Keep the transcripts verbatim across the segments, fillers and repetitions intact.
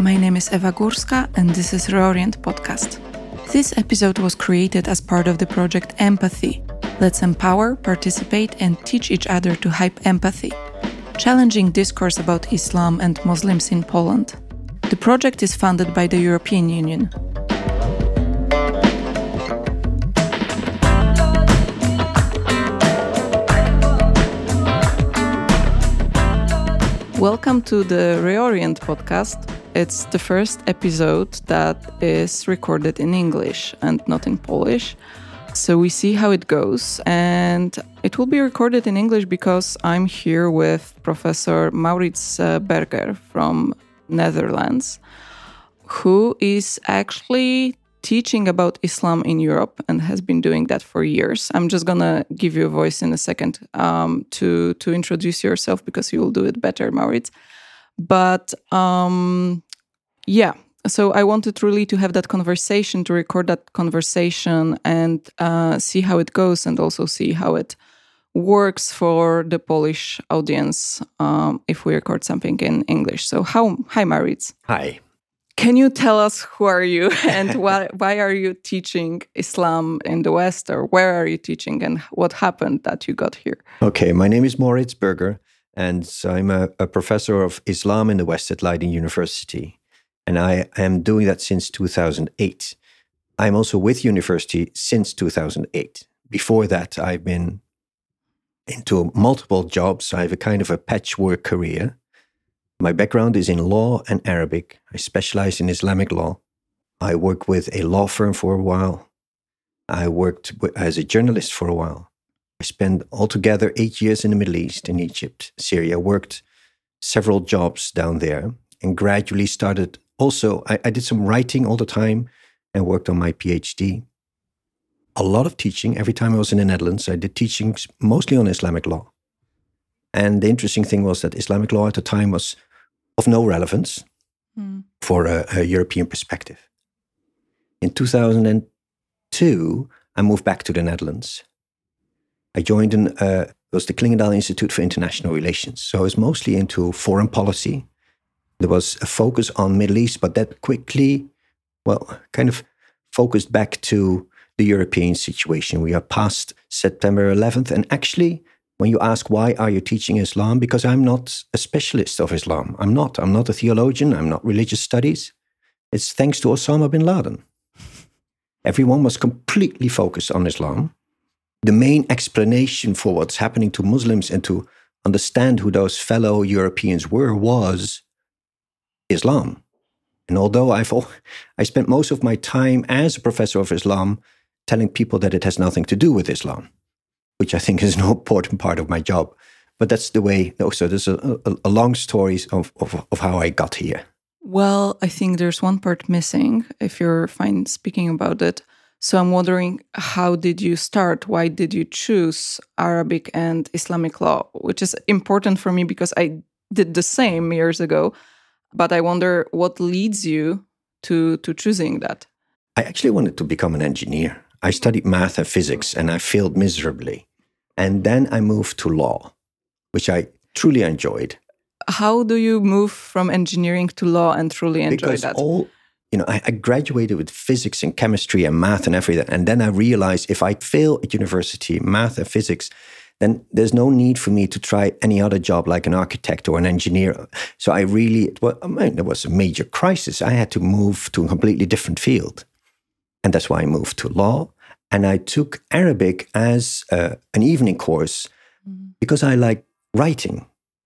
My name is Eva Górska and this is Reorient Podcast. This episode was created as part of the project Empathy. Let's empower, participate and teach each other to hype empathy. Challenging discourse about Islam and Muslims in Poland. The project is funded by the European Union. Welcome to the Reorient Podcast. It's the first episode that is recorded in English and not in Polish. So we see how it goes. And it will be recorded in English because I'm here with Professor Maurits Berger from Netherlands, who is actually teaching about Islam in Europe and has been doing that for years. I'm just going to give you a voice in a second um, to, to introduce yourself because you will do it better, Maurits. But um, yeah, so I wanted really to have that conversation, to record that conversation and uh, see how it goes and also see how it works for the Polish audience um, if we record something in English. So how, hi, Maurits. Hi. Can you tell us who are you and why, why are you teaching Islam in the West, or where are you teaching and what happened that you got here? Okay, my name is Maurits Berger and I'm a, a professor of Islam in the West at Leiden University. And I am doing that since two thousand eight. I'm also with university since two thousand eight. Before that, I've been into multiple jobs. I have a kind of a patchwork career. My background is in law and Arabic. I specialize in Islamic law. I worked with a law firm for a while. I worked as a journalist for a while. I spent altogether eight years in the Middle East, in Egypt, Syria. Worked several jobs down there and gradually started also, I, I did some writing all the time and worked on my PhD. A lot of teaching. Every time I was in the Netherlands, I did teachings mostly on Islamic law. And the interesting thing was that Islamic law at the time was of no relevance mm. for a, a European perspective. In two thousand two, I moved back to the Netherlands. I joined an, uh, it was the Klingendahl Institute for International Relations. So I was mostly into foreign policy. There was a focus on Middle East, but that quickly, well, kind of focused back to the European situation. We are past September eleventh, and actually, when you ask why are you teaching Islam, because I'm not a specialist of Islam. I'm not. I'm not a theologian. I'm not religious studies. It's thanks to Osama bin Laden. Everyone was completely focused on Islam. The main explanation for what's happening to Muslims and to understand who those fellow Europeans were was Islam. And although I've I spent most of my time as a professor of Islam telling people that it has nothing to do with Islam, which I think is an important part of my job. But that's the way, so there's a, a, a long story of, of, of how I got here. Well, I think there's one part missing, if you're fine speaking about it. So I'm wondering, how did you start? Why did you choose Arabic and Islamic law? Which is important for me because I did the same years ago. But I wonder what leads you to, to choosing that. I actually wanted to become an engineer. I studied math and physics and I failed miserably. And then I moved to law, which I truly enjoyed. How do you move from engineering to law and truly enjoy because that? All, you know, I, I graduated with physics and chemistry and math and everything. And then I realized if I fail at university, math and physics, then there's no need for me to try any other job like an architect or an engineer. So I really, well, I mean, there was a major crisis. I had to move to a completely different field. And that's why I moved to law. And I took Arabic as uh, an evening course mm-hmm. because I like writing.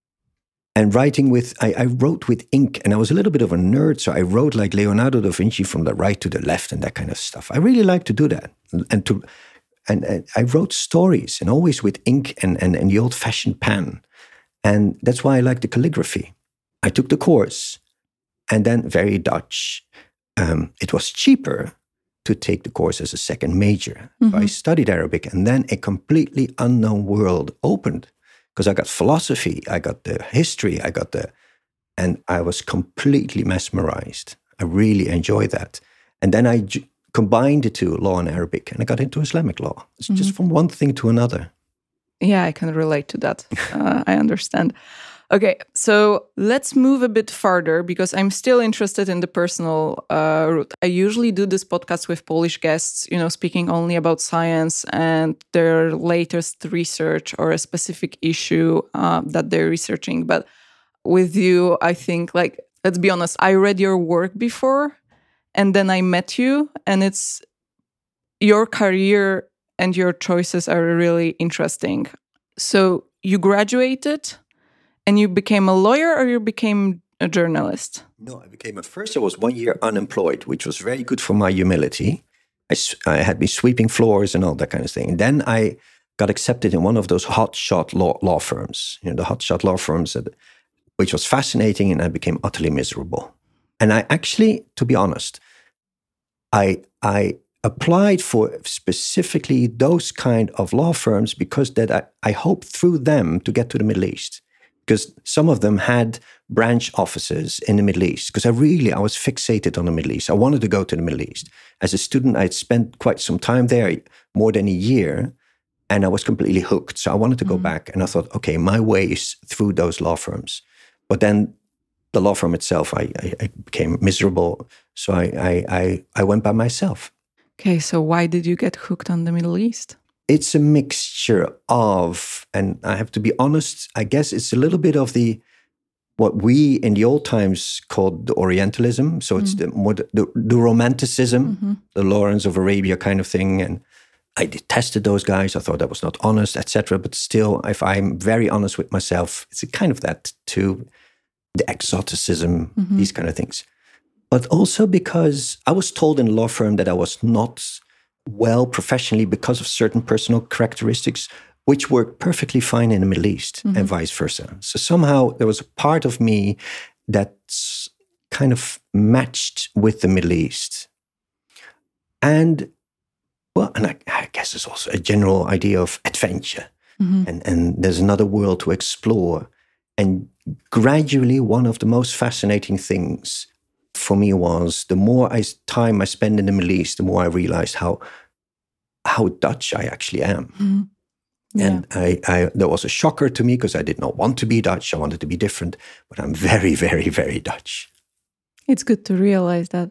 And writing with, I, I wrote with ink, and I was a little bit of a nerd, so I wrote like Leonardo da Vinci from the right to the left and that kind of stuff. I really like to do that. And to and, and I wrote stories, and always with ink and, and, and the old-fashioned pen. And that's why I like the calligraphy. I took the course, and then very Dutch. Um, it was cheaper to take the course as a second major. Mm-hmm. So I studied Arabic, and then a completely unknown world opened. Because I got philosophy, I got the history, I got the... And I was completely mesmerized. I really enjoyed that. And then I j- combined the two, law and Arabic, and I got into Islamic law. It's mm-hmm. just from one thing to another. Yeah, I can relate to that. uh, I understand. Okay, so let's move a bit farther because I'm still interested in the personal uh, route. I usually do this podcast with Polish guests, you know, speaking only about science and their latest research or a specific issue uh, that they're researching. But with you, I think, like, let's be honest, I read your work before and then I met you, and it's your career and your choices are really interesting. So you graduated and you became a lawyer, or you became a journalist? No, I became, at first I was one year unemployed, which was very good for my humility. I, I had been sweeping floors and all that kind of thing. And then I got accepted in one of those hotshot law, law firms, you know, the hotshot law firms, that, which was fascinating, and I became utterly miserable. And I actually, to be honest, I I applied for specifically those kind of law firms because that I, I hoped through them to get to the Middle East. Because some of them had branch offices in the Middle East. Because I really, I was fixated on the Middle East. I wanted to go to the Middle East. As a student, I'd spent quite some time there, more than a year, and I was completely hooked. So I wanted to go mm-hmm. back, and I thought, okay, my way is through those law firms. But then the law firm itself, I, I, I became miserable. So I, I, I, I went by myself. Okay, so why did you get hooked on the Middle East? It's a mixture of, and I have to be honest, I guess it's a little bit of the, what we in the old times called the Orientalism. So it's mm-hmm. the more the, the, the romanticism, mm-hmm. the Lawrence of Arabia kind of thing. And I detested those guys. I thought that was not honest, et cetera. But still, if I'm very honest with myself, it's a kind of that too, the exoticism, mm-hmm. these kind of things. But also because I was told in a law firm that I was not well professionally because of certain personal characteristics, which worked perfectly fine in the Middle East mm-hmm. and vice versa. So somehow there was a part of me that's kind of matched with the Middle East. And, well, and I, I guess it's also a general idea of adventure. Mm-hmm. And, and there's another world to explore. And gradually, one of the most fascinating things for me was the more I, time I spend in the Middle East, the more I realized how how Dutch I actually am. Mm-hmm. Yeah. And I, I, that was a shocker to me because I did not want to be Dutch. I wanted to be different, but I'm very, very, very Dutch. It's good to realize that.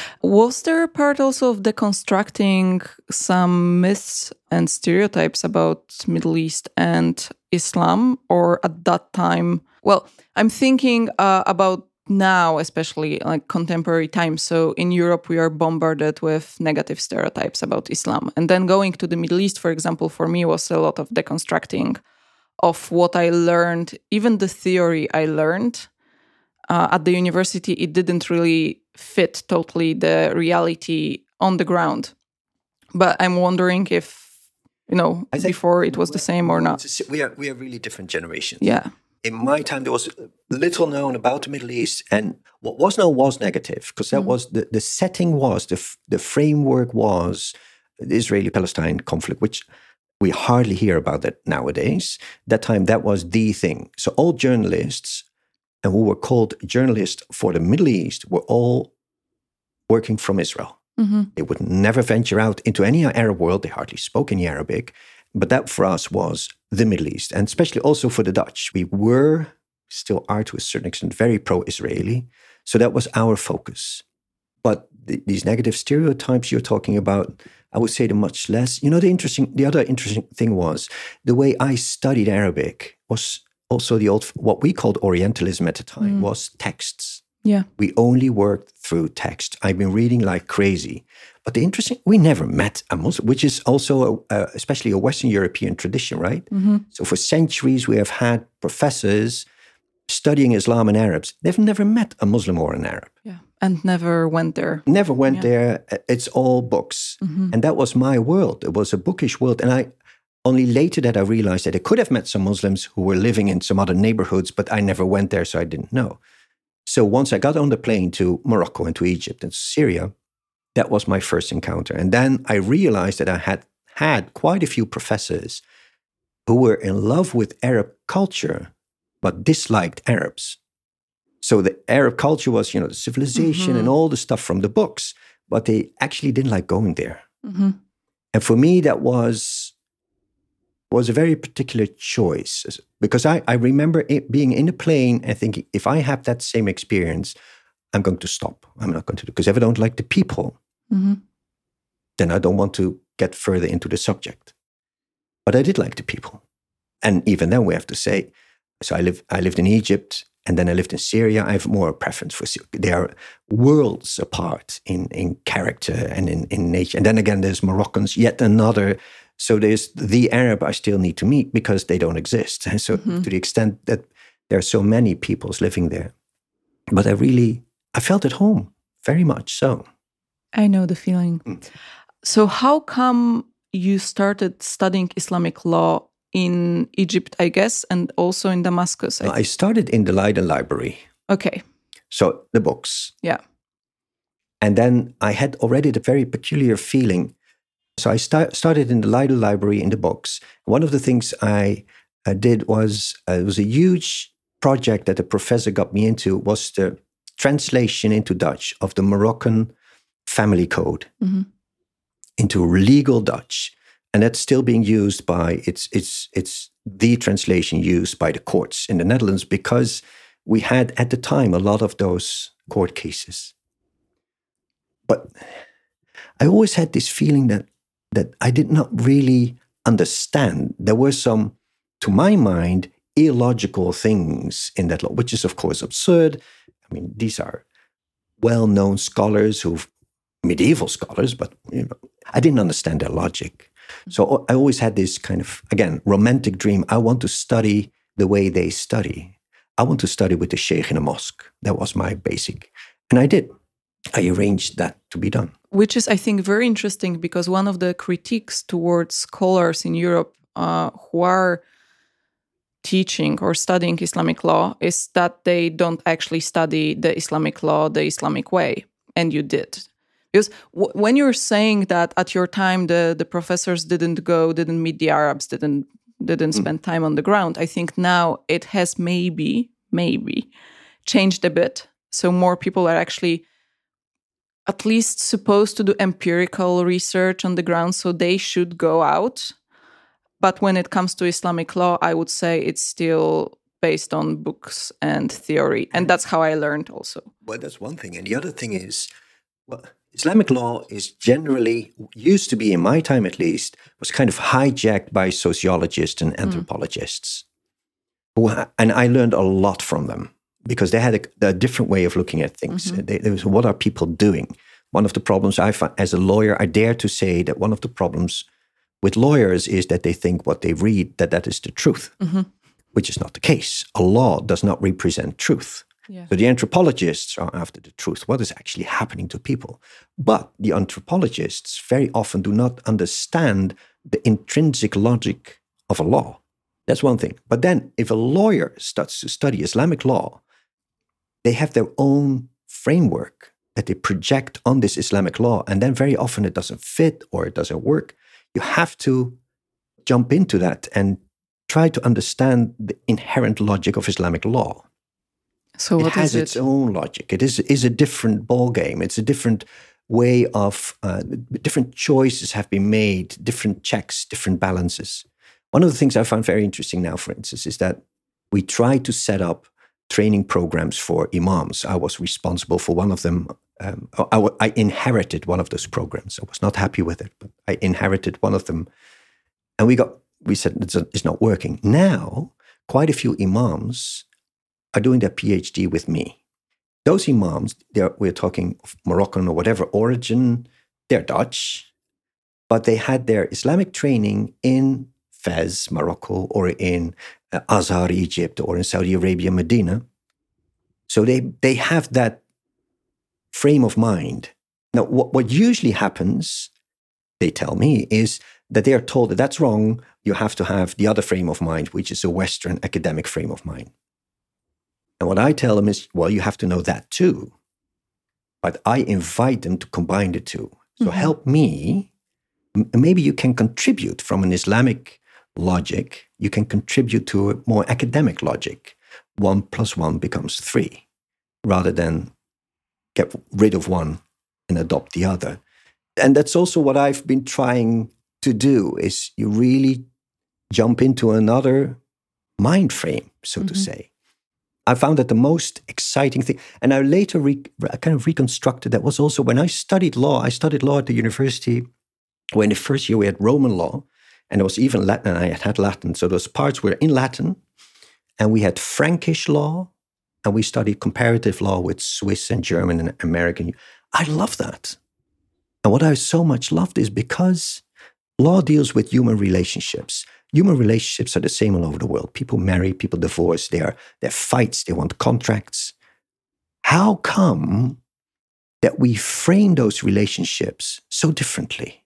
Was there a part also of deconstructing some myths and stereotypes about Middle East and Islam, or at that time? Well, I'm thinking uh, about now, especially like contemporary times. So in Europe, we are bombarded with negative stereotypes about Islam. And then going to the Middle East, for example, for me was a lot of deconstructing of what I learned, even the theory I learned uh, at the university. It didn't really fit totally the reality on the ground. But I'm wondering if, you know, before it was the same or not. We are, we are really different generations. Yeah. In my time, there was little known about the Middle East, and what was known was negative, because that mm. was the, the setting was, the, the framework was the Israeli-Palestine conflict, which we hardly hear about that nowadays. That time, that was the thing. So all journalists, and who were called journalists for the Middle East, were all working from Israel. Mm-hmm. They would never venture out into any Arab world. They hardly spoke any Arabic. But that for us was the Middle East, and especially also for the Dutch. We were, still are to a certain extent, very pro-Israeli. So that was our focus. But the, these negative stereotypes you're talking about, I would say they're much less. You know, the interesting, the other interesting thing was the way I studied Arabic was also the old, what we called Orientalism at the time, mm. was texts. Yeah. We only worked through text. I've been reading like crazy. But the interesting, we never met a Muslim, which is also a, a, especially a Western European tradition, right? Mm-hmm. So for centuries, we have had professors studying Islam and Arabs. They've never met a Muslim or an Arab. Yeah, and never went there. Never went yeah. there. It's all books. Mm-hmm. And that was my world. It was a bookish world. And I only later that I realized that I could have met some Muslims who were living in some other neighborhoods, but I never went there, so I didn't know. So once I got on the plane to Morocco and to Egypt and Syria, that was my first encounter. And then I realized that I had had quite a few professors who were in love with Arab culture, but disliked Arabs. So the Arab culture was, you know, the civilization mm-hmm. and all the stuff from the books, but they actually didn't like going there. Mm-hmm. And for me, that was was a very particular choice, because I, I remember it being in a plane and thinking, if I have that same experience, I'm going to stop. I'm not going to do, because if I don't like the people, mm-hmm. then I don't want to get further into the subject. But I did like the people. And even then we have to say, so I live, I lived in Egypt, and then I lived in Syria. I have more preference for Syria. They are worlds apart in, in character and in, in nature. And then again, there's Moroccans, yet another. So there's the Arab I still need to meet because they don't exist. And so mm-hmm. to the extent that there are so many peoples living there. But I really, I felt at home, very much so. I know the feeling. Mm. So how come you started studying Islamic law in Egypt, I guess, and also in Damascus? I, no, I started in the Leiden Library. Okay. So the books. Yeah. And then I had already the very peculiar feeling. So I start, started in the Leiden Library in the books. One of the things I uh, did was, uh, it was a huge project that a professor got me into, was the translation into Dutch of the Moroccan family code mm-hmm. into legal Dutch. And that's still being used by, it's it's it's the translation used by the courts in the Netherlands, because we had at the time a lot of those court cases. But I always had this feeling that that I did not really understand. There were some, to my mind, illogical things in that law, which is of course absurd. I mean, these are well-known scholars, who've medieval scholars, but you know, I didn't understand their logic. So I always had this kind of, again, romantic dream. I want to study the way they study. I want to study with the sheikh in a mosque. That was my basic. And I did. I arranged that to be done. Which is, I think, very interesting, because one of the critiques towards scholars in Europe uh, who are teaching or studying Islamic law is that they don't actually study the Islamic law the Islamic way. And you did. Because w- when you're saying that at your time the, the professors didn't go, didn't meet the Arabs, didn't didn't mm. spend time on the ground, I think now it has maybe, maybe changed a bit. So more people are actually at least supposed to do empirical research on the ground, so they should go out. But when it comes to Islamic law, I would say it's still based on books and theory. And that's how I learned also. Well, that's one thing. And the other thing is, well, Islamic law is generally, used to be in my time at least, was kind of hijacked by sociologists and anthropologists. Mm. Who, and I learned a lot from them, because they had a, a different way of looking at things. Mm-hmm. They, there was, what are people doing? One of the problems I find, as a lawyer, I dare to say that one of the problems with lawyers is that they think what they read, that that is the truth, mm-hmm. which is not the case. A law does not represent truth. Yeah. So the anthropologists are after the truth, what is actually happening to people. But the anthropologists very often do not understand the intrinsic logic of a law. That's one thing. But then if a lawyer starts to study Islamic law, they have their own framework that they project on this Islamic law. And then very often it doesn't fit or it doesn't work. You have to jump into that and try to understand the inherent logic of Islamic law. So what it has is it? its own logic. It is is a different ball game. It's a different way of, uh, different choices have been made, different checks, different balances. One of the things I find very interesting now, for instance, is that we try to set up training programs for imams. I was responsible for one of them. Um, I, I inherited one of those programs. I was not happy with it, but I inherited one of them. And we got, we said it's, it's not working. Now, quite a few imams are doing their PhD with me. Those imams, they're, we're talking of Moroccan or whatever origin, they're Dutch, but they had their Islamic training in Fez, Morocco, or in uh, Azhar, Egypt, or in Saudi Arabia, Medina. So they, they have that frame of mind. Now, what, what usually happens, they tell me, is that they are told that that's wrong. You have to have the other frame of mind, which is a Western academic frame of mind. And what I tell them is, well, you have to know that too. But I invite them to combine the two. So mm-hmm. help me. M- maybe you can contribute from an Islamic logic. You can contribute to a more academic logic. One plus one becomes three, rather than get rid of one and adopt the other. And that's also what I've been trying to do, is you really jump into another mind frame, so mm-hmm. to say. I found that the most exciting thing, and I later re, I kind of reconstructed that, was also when I studied law. I studied law at the university, where in the first year we had Roman law, and there was even Latin, and I had had Latin. So those parts were in Latin, and we had Frankish law, and we studied comparative law with Swiss and German and American. I love that. And what I so much loved is because law deals with human relationships. Human relationships are the same all over the world. People marry, people divorce, there are, there are fights, they want contracts. How come that we frame those relationships so differently?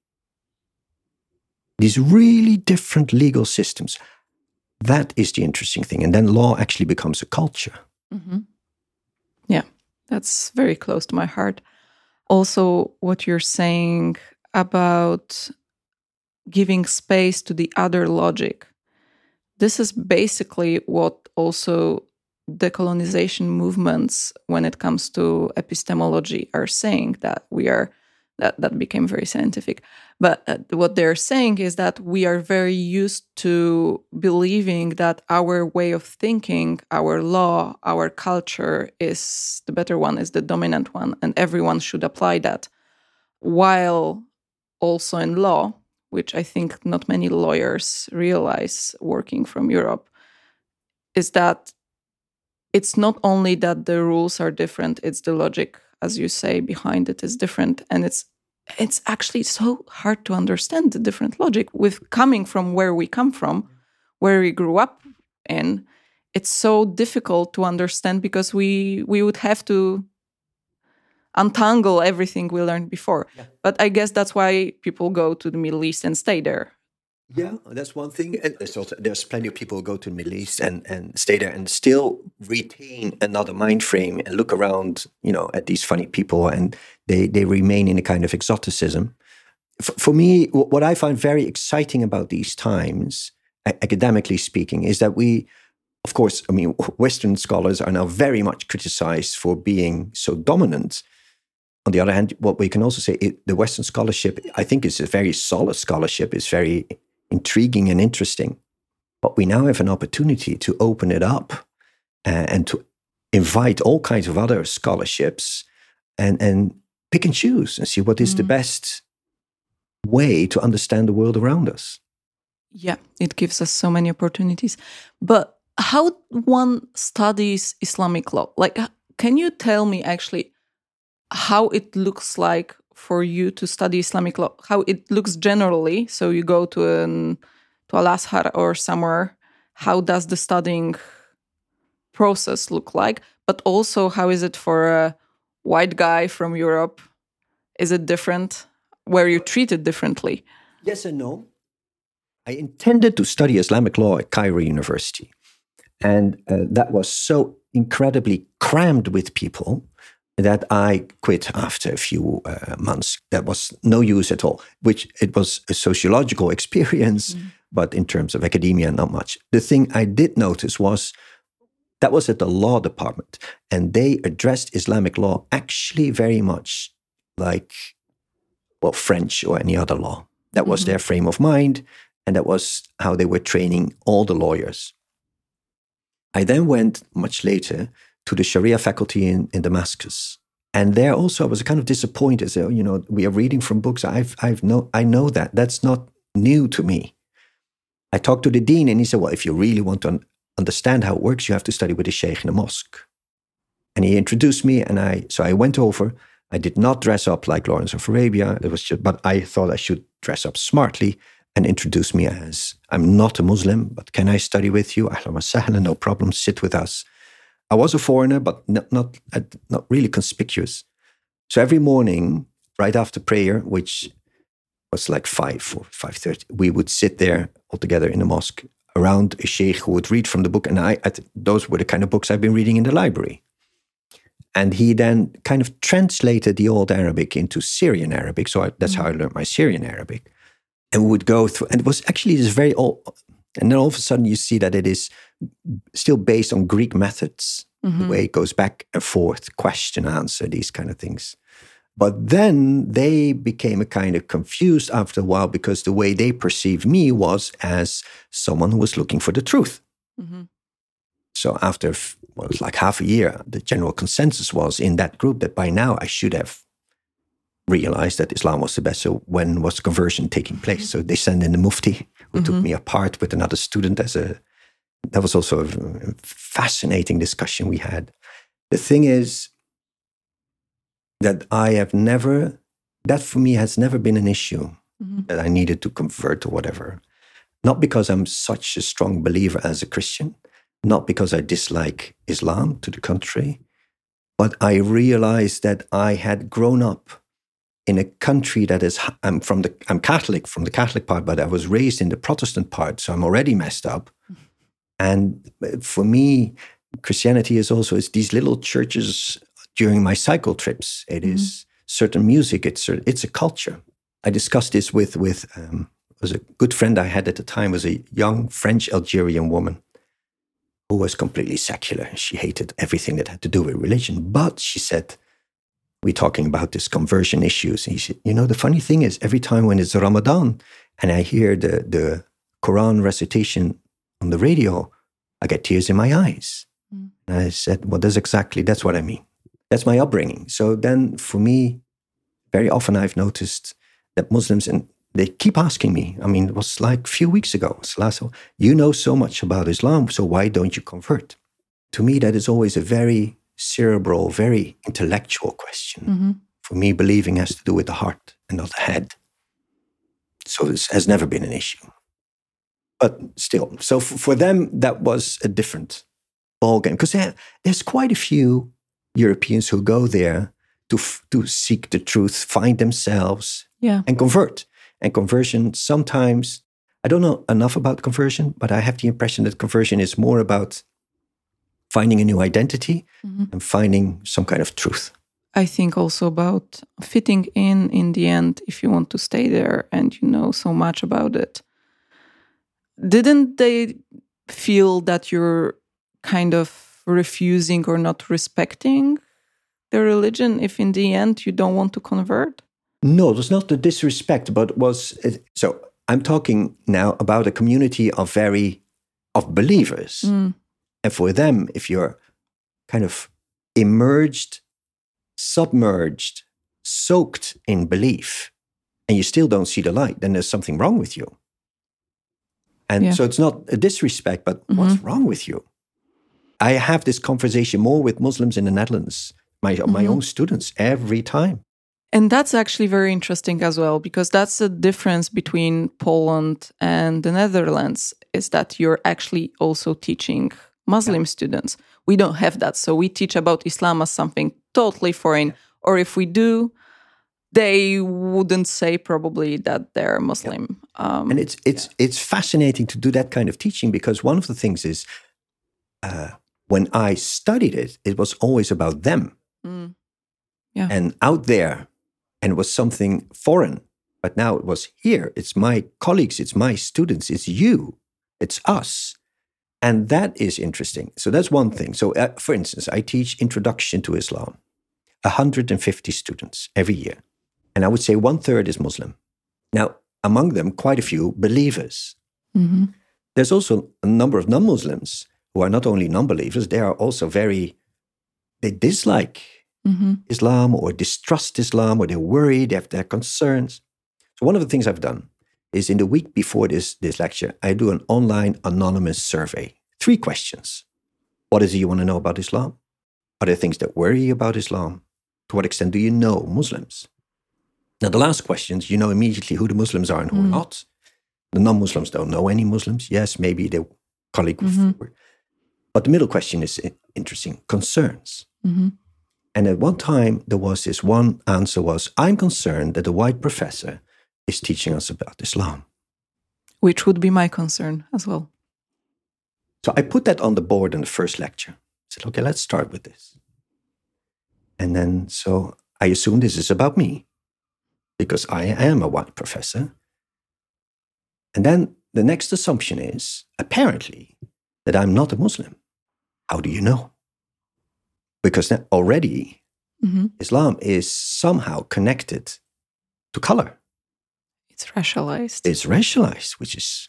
These really different legal systems. That is the interesting thing. And then law actually becomes a culture. Mm-hmm. Yeah, that's very close to my heart. Also, what you're saying about giving space to the other logic. This is basically what also decolonization movements, when it comes to epistemology, are saying, that we are, that, that became very scientific. But uh, what they're saying is that we are very used to believing that our way of thinking, our law, our culture is the better one, is the dominant one, and everyone should apply that. While also in law, which I think not many lawyers realize working from Europe, is that it's not only that the rules are different, it's the logic, as you say, behind it is different. And it's it's actually so hard to understand the different logic with coming from where we come from, where we grew up in. It's so difficult to understand because we we would have to untangle everything we learned before. Yeah. But I guess that's why people go to the Middle East and stay there. Yeah, that's one thing. And there's, also, there's plenty of people who go to the Middle East and, and stay there and still retain another mind frame and look around, you know, at these funny people, and they, they remain in a kind of exoticism. For, for me, what I find very exciting about these times, academically speaking, is that we, of course, I mean, Western scholars are now very much criticized for being so dominant. On the other hand, what we can also say, it, the Western scholarship, I think, is a very solid scholarship. It's very intriguing and interesting. But we now have an opportunity to open it up uh, and to invite all kinds of other scholarships and, and pick and choose and see what is mm. the best way to understand the world around us. Yeah, it gives us so many opportunities. But how one studies Islamic law? Like, can you tell me actually how it looks like for you to study Islamic law, how it looks generally? So you go to an to Al-Azhar or somewhere. How does the studying process look like? But also, how is it for a white guy from Europe? Is it different? Were you treated differently? Yes and no. I intended to study Islamic law at Cairo University. And uh, that was so incredibly crammed with people that I quit after a few uh, months. That was no use at all, which it was a sociological experience, mm. but in terms of academia, not much. The thing I did notice was that was at the law department, and they addressed Islamic law actually very much like, well, French or any other law. That was mm-hmm. their frame of mind, and that was how they were training all the lawyers. I then went much later to the Sharia faculty in, in Damascus. And there also I was kind of disappointed. So, you know, we are reading from books. I've, I've know, I know that. That's not new to me. I talked to the dean and he said, well, if you really want to un- understand how it works, you have to study with the sheikh in the mosque. And he introduced me, and I, so I went over. I did not dress up like Lawrence of Arabia. It was just, but I thought I should dress up smartly and introduce me as, I'm not a Muslim, but can I study with you? Ahlan wa sahlan, no problem, sit with us. I was a foreigner, but not, not not really conspicuous. So every morning, right after prayer, which was like five or five thirty, we would sit there all together in the mosque around a sheikh who would read from the book, and I, I those were the kind of books I've been reading in the library. And he then kind of translated the old Arabic into Syrian Arabic, so I, that's mm-hmm. how I learned my Syrian Arabic. And we would go through, and it was actually this very old. And then all of a sudden you see that it is still based on Greek methods, mm-hmm. the way it goes back and forth, question, answer, these kind of things. But then they became a kind of confused after a while because the way they perceived me was as someone who was looking for the truth. Mm-hmm. So after, well, it was like half a year, the general consensus was in that group that by now I should have realized that Islam was the best. So when was conversion taking place? So they sent in the Mufti, who mm-hmm. took me apart with another student as a, that was also a fascinating discussion we had. The thing is that I have never, that for me has never been an issue, mm-hmm. that I needed to convert or whatever. Not because I'm such a strong believer as a Christian, not because I dislike Islam, to the contrary, but I realized that I had grown up in a country that is, I'm from the, I'm Catholic from the Catholic part, but I was raised in the Protestant part, so I'm already messed up. Mm-hmm. And for me, Christianity is also, it's these little churches during my cycle trips. It mm-hmm. is certain music, it's a, it's a culture. I discussed this with, with um, was a good friend I had at the time, was a young French Algerian woman who was completely secular. She hated everything that had to do with religion. But she said, we're talking about this conversion issues. And he said, you know, the funny thing is every time when it's Ramadan and I hear the, the Quran recitation on the radio, I get tears in my eyes. Mm. And I said, well, that's exactly, that's what I mean. That's my upbringing. So then for me, very often I've noticed that Muslims, and they keep asking me, I mean, it was like a few weeks ago, Salasso, you know so much about Islam, so why don't you convert? To me, that is always a very cerebral, very intellectual question. Mm-hmm. For me, believing has to do with the heart and not the head. So this has never been an issue. But still, so f- for them, that was a different ballgame. Because there, there's quite a few Europeans who go there to f- to seek the truth, find themselves, yeah. and convert. And conversion sometimes, I don't know enough about conversion, but I have the impression that conversion is more about finding a new identity mm-hmm. and finding some kind of truth. I think also about fitting in in the end if you want to stay there and you know so much about it. Didn't they feel that you're kind of refusing or not respecting the religion if in the end you don't want to convert? No, it was not the disrespect, but it was, so I'm talking now about a community of very, of believers. Mm. And for them, if you're kind of immersed, submerged, soaked in belief, and you still don't see the light, then there's something wrong with you. And yeah. so it's not a disrespect, but mm-hmm. what's wrong with you? I have this conversation more with Muslims in the Netherlands, my, mm-hmm. my own students, every time. And that's actually very interesting as well, because that's the difference between Poland and the Netherlands, is that you're actually also teaching Muslim yeah. students. We don't have that. So we teach about Islam as something totally foreign. Yeah. Or if we do, they wouldn't say probably that they're Muslim. Yeah. Um, and it's it's yeah. it's fascinating to do that kind of teaching, because one of the things is uh, when I studied it, it was always about them. Mm. Yeah. And out there, and it was something foreign. But now it was here. It's my colleagues, it's my students, it's you, it's us. And that is interesting. So that's one thing. So uh, for instance, I teach Introduction to Islam, one hundred fifty students every year. And I would say one third is Muslim. Now, among them, quite a few believers. Mm-hmm. There's also a number of non-Muslims who are not only non-believers, they are also very, they dislike mm-hmm. Islam or distrust Islam, or they're worried, they have their concerns. So one of the things I've done is in the week before this, this lecture, I do an online anonymous survey. Three questions. What is it you want to know about Islam? Are there things that worry you about Islam? To what extent do you know Muslims? Now, the last questions, you know immediately who the Muslims are and who mm. are not. The non-Muslims don't know any Muslims. Yes, maybe their colleague. Mm-hmm. But the middle question is interesting. Concerns. Mm-hmm. And at one time, there was this one answer was, I'm concerned that the white professor is teaching us about Islam. Which would be my concern as well. So I put that on the board in the first lecture. I said, okay, let's start with this. And then, so I assume this is about me, because I am a white professor. And then the next assumption is, apparently, that I'm not a Muslim. How do you know? Because already Mm-hmm. Islam is somehow connected to color. It's racialized. It's racialized, which is...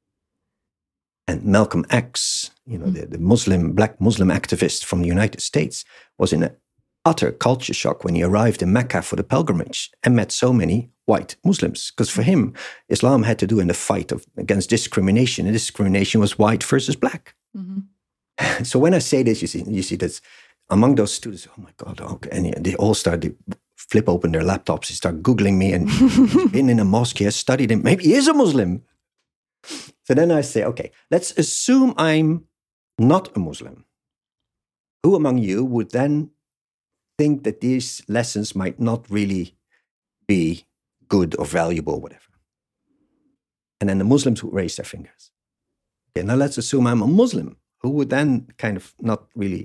And Malcolm X, you know, mm. the, the Muslim, black Muslim activist from the United States, was in an utter culture shock when he arrived in Mecca for the pilgrimage and met so many white Muslims. Because for him, Islam had to do in the fight of, against discrimination. And discrimination was white versus black. Mm-hmm. So when I say this, you see, you see that among those students, oh my God, okay, and they all start to flip open their laptops, they start Googling me, and he's been in a mosque, he has studied him, maybe he is a Muslim. So then I say, okay, let's assume I'm not a Muslim. Who among you would then think that these lessons might not really be good or valuable or whatever? And then the Muslims would raise their fingers. Okay, now let's assume I'm a Muslim. Who would then kind of not really...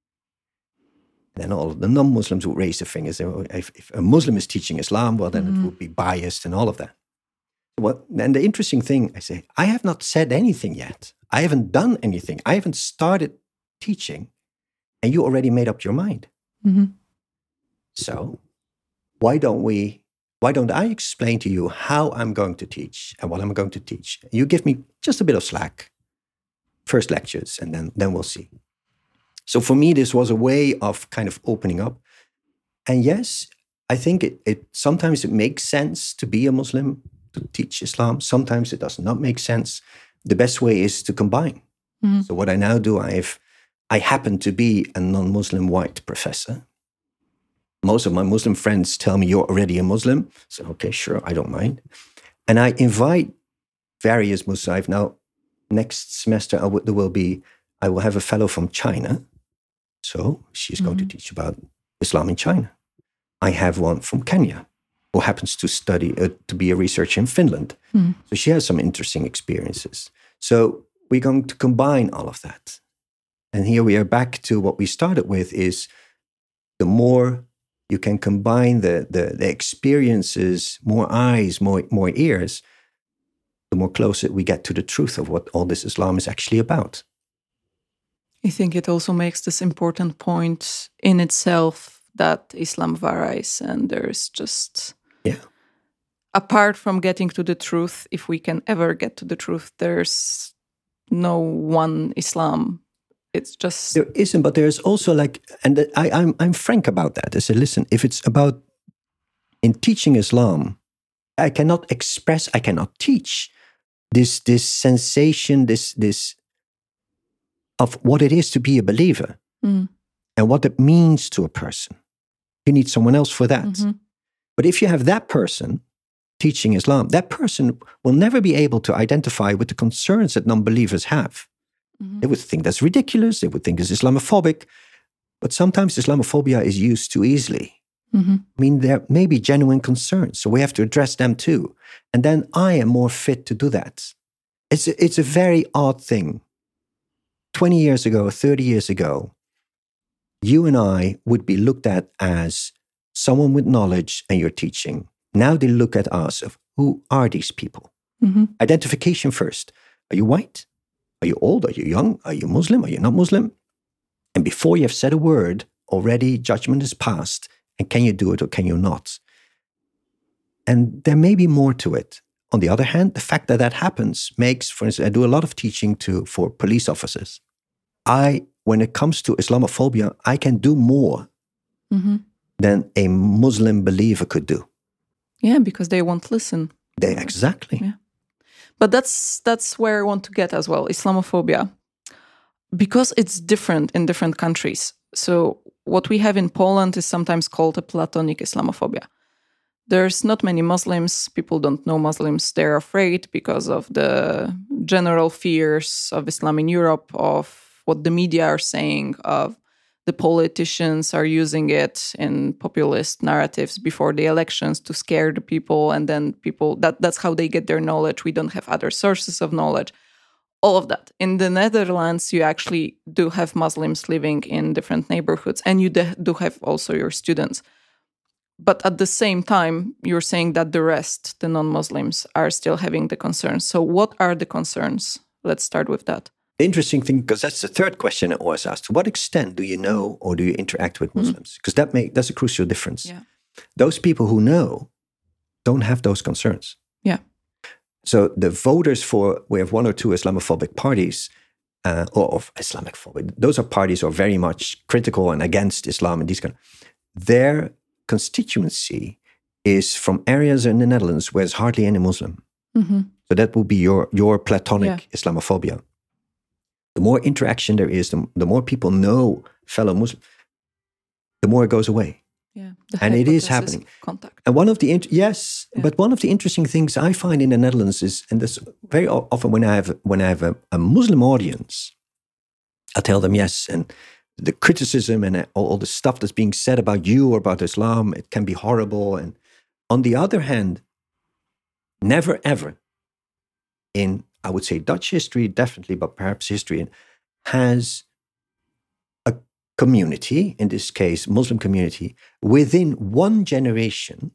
And then all of the non-Muslims would raise their fingers. If, if a Muslim is teaching Islam, well, then mm-hmm. it would be biased and all of that. Well, and the interesting thing, I say, I have not said anything yet. I haven't done anything. I haven't started teaching, and you already made up your mind. Mm-hmm. So why don't we, why don't I explain to you how I'm going to teach and what I'm going to teach? You give me just a bit of slack, first lectures, and then, then we'll see. So for me, this was a way of kind of opening up. And yes, I think it, it sometimes it makes sense to be a Muslim, to teach Islam. Sometimes it does not make sense. The best way is to combine. Mm-hmm. So what I now do, I've, I happen to be a non-Muslim white professor. Most of my Muslim friends tell me you're already a Muslim. So, okay, sure, I don't mind. And I invite various Muslims. Now, next semester, I w- there will be, I will have a fellow from China. So she's mm-hmm. going to teach about Islam in China. I have one from Kenya, who happens to study, uh, to be a researcher in Finland. Mm. So she has some interesting experiences. So we're going to combine all of that. And here we are back to what we started with is the more you can combine the, the, the experiences, more eyes, more, more ears, the more closer we get to the truth of what all this Islam is actually about. I think it also makes this important point in itself that Islam varies and there's just... Yeah. Apart from getting to the truth, if we can ever get to the truth, there's no one Islam. It's just... There isn't, but there's also like, and I, I'm I'm frank about that. I say, listen, if it's about, in teaching Islam, I cannot express, I cannot teach this this sensation, this this of what it is to be a believer mm. and what it means to a person. You need someone else for that. Mm-hmm. But if you have that person teaching Islam, that person will never be able to identify with the concerns that non-believers have. Mm-hmm. They would think that's ridiculous. They would think it's Islamophobic. But sometimes Islamophobia is used too easily. Mm-hmm. I mean, there may be genuine concerns, so we have to address them too. And then I am more fit to do that. It's a, it's a very odd thing. twenty years ago, thirty years ago, you and I would be looked at as someone with knowledge and you're teaching. Now they look at us of who are these people? Mm-hmm. Identification first. Are you white? Are you old? Are you young? Are you Muslim? Are you not Muslim? And before you have said a word, already judgment is passed. And can you do it or can you not? And there may be more to it. On the other hand, the fact that that happens makes, for instance, I do a lot of teaching to for police officers. I, when it comes to Islamophobia, I can do more mm-hmm. than a Muslim believer could do. Yeah, because they won't listen. They exactly. Yeah. But that's that's where I want to get as well, Islamophobia. Because it's different in different countries. So what we have in Poland is sometimes called a platonic Islamophobia. There's not many Muslims. People don't know Muslims. They're afraid because of the general fears of Islam in Europe, of what the media are saying, of the politicians are using it in populist narratives before the elections to scare the people. And then people, that, that's how they get their knowledge. We don't have other sources of knowledge. All of that. In the Netherlands, you actually do have Muslims living in different neighborhoods, and you do have also your students. But at the same time, you're saying that the rest, the non-Muslims, are still having the concerns. So what are the concerns? Let's start with that. the interesting thing, because that's the third question I always ask, to what extent do you know or do you interact with Muslims? Because that make that's a crucial difference. Yeah. Those people who know don't have those concerns. Yeah. So the voters for, we have one or two Islamophobic parties, uh, or of Islamophobic, those are parties who are very much critical and against Islam and these kind of, their constituency is from areas in the Netherlands where there's hardly any Muslim. Mm-hmm. So that would be your, your platonic Yeah. Islamophobia. The more interaction there is, the, the more people know fellow Muslims, the more it goes away. Yeah. The And it is hypothesis happening. of contact. And one of the, int- yes, Yeah. but one of the interesting things I find in the Netherlands is, and this very o- often when I have, when I have a, a Muslim audience, I tell them, yes, and the criticism and all, all the stuff that's being said about you or about Islam, it can be horrible. And on the other hand, never ever in, I would say, Dutch history, definitely, but perhaps history, has a community, in this case, Muslim community, within one generation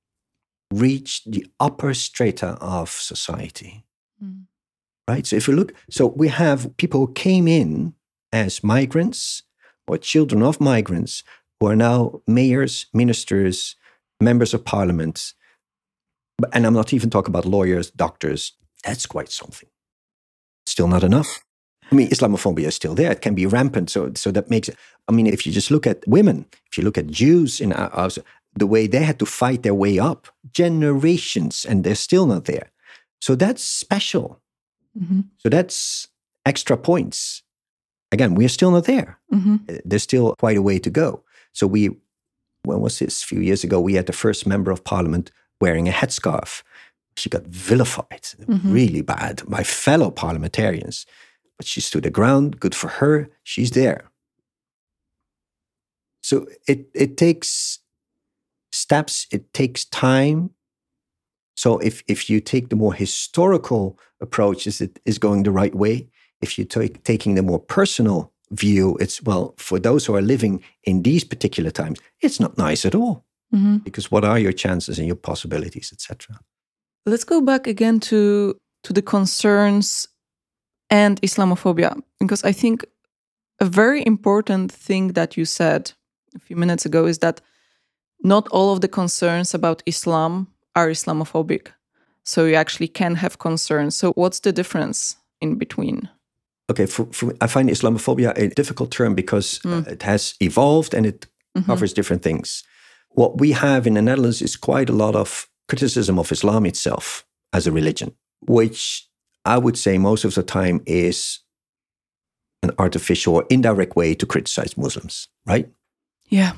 reached the upper strata of society. Mm. Right? So if you look, so we have people who came in as migrants or children of migrants who are now mayors, ministers, members of parliament. But- And I'm not even talking about lawyers, doctors. That's quite something. Still not enough. I mean, Islamophobia is still there. It can be rampant. So, so that makes it, I mean, if you just look at women, if you look at Jews in our, our- the way they had to fight their way up, generations, and they're still not there. So that's special. Mm-hmm. So that's extra points. Again, we're still not there. Mm-hmm. Uh, There's still quite a way to go. So we, when was this? A few years ago, we had the first member of parliament wearing a headscarf. She got vilified, Mhm. really bad, by fellow parliamentarians. But she stood her ground. Good for her. She's there. So it it takes steps. It takes time. So if if you take the more historical approach, is it is going the right way? If you take taking the more personal view, it's, well, for those who are living in these particular times, it's not nice at all. Mm-hmm. Because what are your chances and your possibilities, et cetera? Let's go back again to to the concerns and Islamophobia, because I think a very important thing that you said a few minutes ago is that not all of the concerns about Islam are Islamophobic. So you actually can have concerns. So what's the difference in between? Okay, for, for, I find Islamophobia a difficult term because uh, it has evolved and it Mhm. covers different things. What we have in the Netherlands is quite a lot of criticism of Islam itself as a religion, which I would say most of the time is an artificial or indirect way to criticize Muslims, right? Yeah.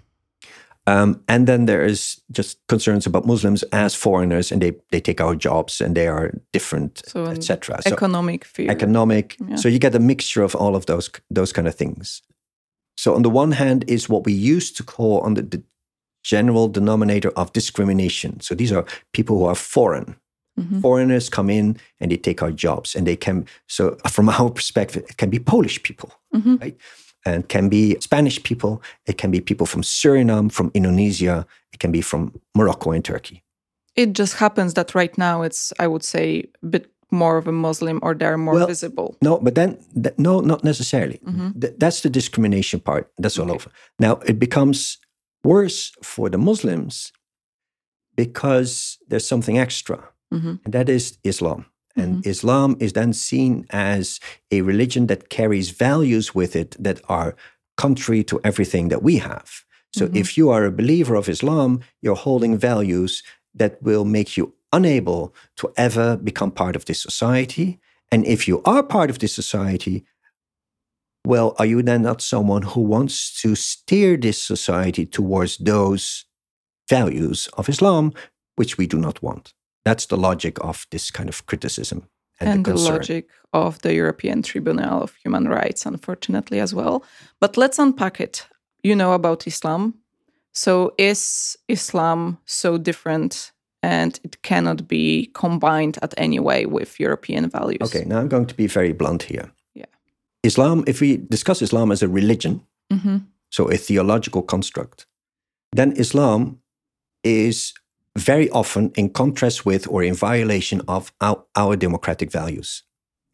Um, and then there is just concerns about Muslims as foreigners, and they, they take our jobs and they are different, So an et cetera. So economic fear. economic. Yeah. So you get a mixture of all of those those kind of things. So on the one hand is what we used to call under the general denominator of discrimination. So these are people who are foreign. Mhm. Foreigners come in and they take our jobs, and they can. So from our perspective, it can be Polish people, Mhm. right? And can be Spanish people. It can be people from Suriname, from Indonesia. It can be from Morocco and Turkey. It just happens that right now it's, I would say, a bit more of a Muslim, or they're more Well, visible. No, but then, th- no, not necessarily. Mhm. Th- that's the discrimination part. That's all Okay. over. Now, it becomes worse for the Muslims because there's something extra, Mhm. and that is Islam. And Islam is then seen as a religion that carries values with it that are contrary to everything that we have. So if you are a believer of Islam, you're holding values that will make you unable to ever become part of this society. And if you are part of this society, well, are you then not someone who wants to steer this society towards those values of Islam, which we do not want? That's the logic of this kind of criticism and, And the the concern. logic of the European Tribunal of Human Rights, unfortunately, as well. But let's unpack it. You know about Islam. So is Islam so different and it cannot be combined at any way with European values? Okay, now I'm going to be very blunt here. Yeah. Islam, if we discuss Islam as a religion, Mm-hmm. so a theological construct, then Islam is very often in contrast with or in violation of our, our democratic values.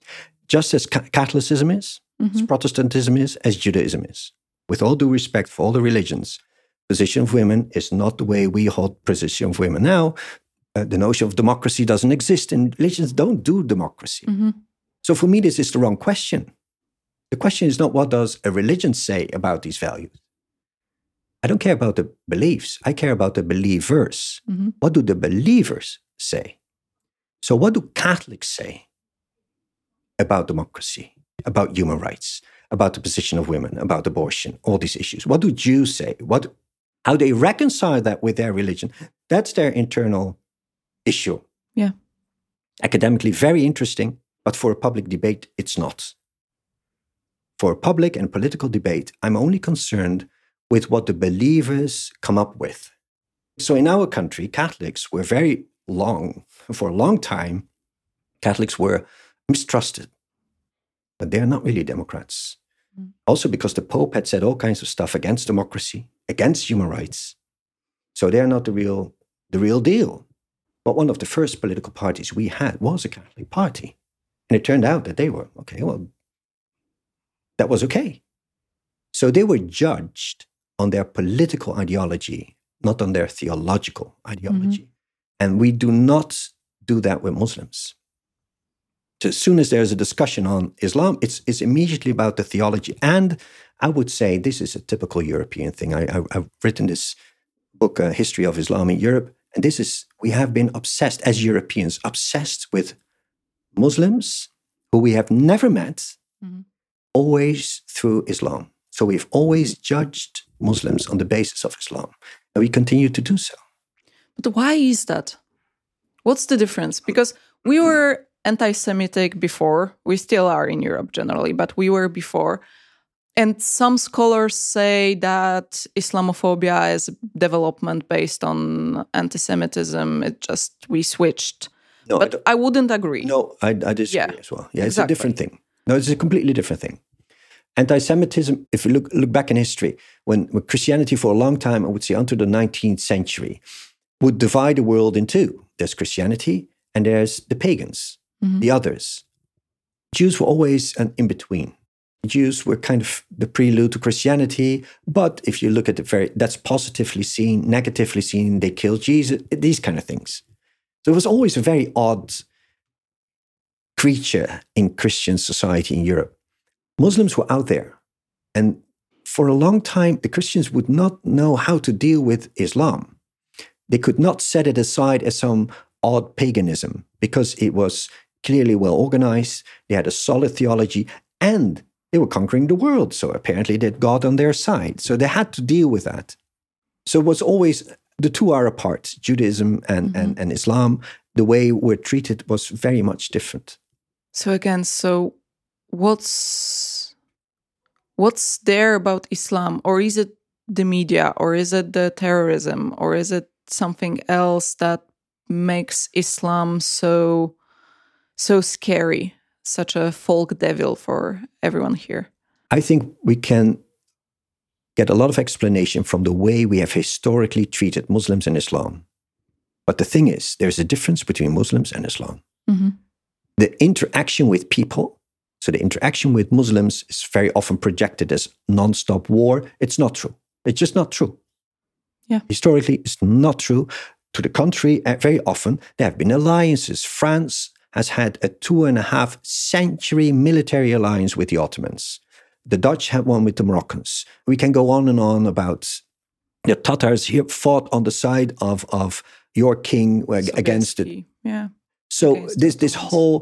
just as ca- Catholicism is, mm-hmm. as Protestantism is, as Judaism is. With all due respect for all the religions, position of women is not the way we hold position of women now. Uh, the notion of democracy doesn't exist, and religions don't do democracy. Mm-hmm. So for me, this is the wrong question. The question is not what does a religion say about these values. I don't care about the beliefs. I care about the believers. Mm-hmm. What do the believers say? So what do Catholics say about democracy, about human rights, about the position of women, about abortion, all these issues? What do Jews say? What, how they reconcile that with their religion? That's their internal issue. Yeah. Academically, very interesting, but for a public debate, it's not. For a public and political debate, I'm only concerned with what the believers come up with. So in our country, Catholics were very long, for a long time, Catholics were mistrusted. But they're not really Democrats. Mm. Also because the Pope had said all kinds of stuff against democracy, against human rights. So they're not the real, the real deal. But one of the first political parties we had was a Catholic party. And it turned out that they were, okay, well, that was okay. So they were judged on their political ideology, not on their theological ideology. Mm-hmm. And we do not do that with Muslims. So as soon as there's a discussion on Islam, it's, it's immediately about the theology. And I would say this is a typical European thing. I, I, I've written this book, uh, History of Islam in Europe. And this is, we have been obsessed as Europeans, obsessed with Muslims who we have never met, mm-hmm. always through Islam. So we've always judged Muslims on the basis of Islam. And we continue to do so. But why is that? What's the difference? Because we were anti-Semitic before. We still are in Europe generally, but we were before. And some scholars say that Islamophobia is development based on anti-Semitism. It just, we switched. No, but I, I wouldn't agree. No, I, I disagree yeah, as well. Yeah, it's exactly. a different thing. No, it's a completely different thing. Anti-Semitism, if you look look back in history, when, when Christianity for a long time, I would say until the nineteenth century, would divide the world in two. There's Christianity and there's the pagans, mm-hmm. the others. Jews were always an in-between. Jews were kind of the prelude to Christianity, but if you look at it very, that's positively seen, negatively seen, they killed Jesus, these kind of things. So it was always a very odd creature in Christian society in Europe. Muslims were out there, and for a long time, the Christians would not know how to deal with Islam. They could not set it aside as some odd paganism because it was clearly well organized, they had a solid theology, and they were conquering the world. So apparently they had God on their side. So they had to deal with that. So it was always, the two are apart, Judaism and, mm-hmm. and, and Islam. The way we're treated was very much different. So again, so what's what's there about Islam? Or is it the media? Or is it the terrorism? Or is it something else that makes Islam so so scary? Such a folk devil for everyone here? I think we can get a lot of explanation from the way we have historically treated Muslims and Islam. But the thing is, there's a difference between Muslims and Islam. Mm-hmm. The interaction with people, so the interaction with Muslims is very often projected as non-stop war. It's not true. It's just not true. Yeah. Historically, it's not true. To the contrary, very often there have been alliances. France has had a two and a half century military alliance with the Ottomans. The Dutch had one with the Moroccans. We can go on and on about the Tatars here fought on the side of, of your king Sobieski. Against it. Yeah. So against this this whole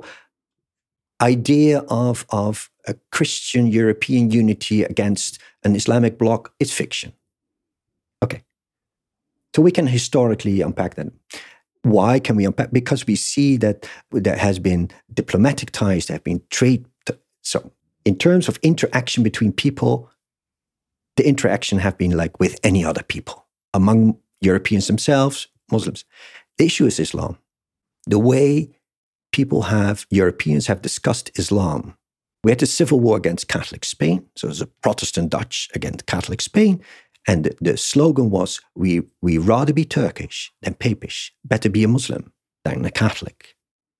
idea of, of a Christian European unity against an Islamic bloc is fiction. Okay. So we can historically unpack that. Why can we unpack? Because we see that there has been diplomatic ties, there have been trade. T- so in terms of interaction between people, the interaction have been like with any other people, among Europeans themselves, Muslims. The issue is Islam. The way people have, Europeans have discussed Islam. We had the civil war against Catholic Spain. So it was a Protestant Dutch against Catholic Spain. And the, the slogan was, we we rather be Turkish than Papish. Better be a Muslim than a Catholic.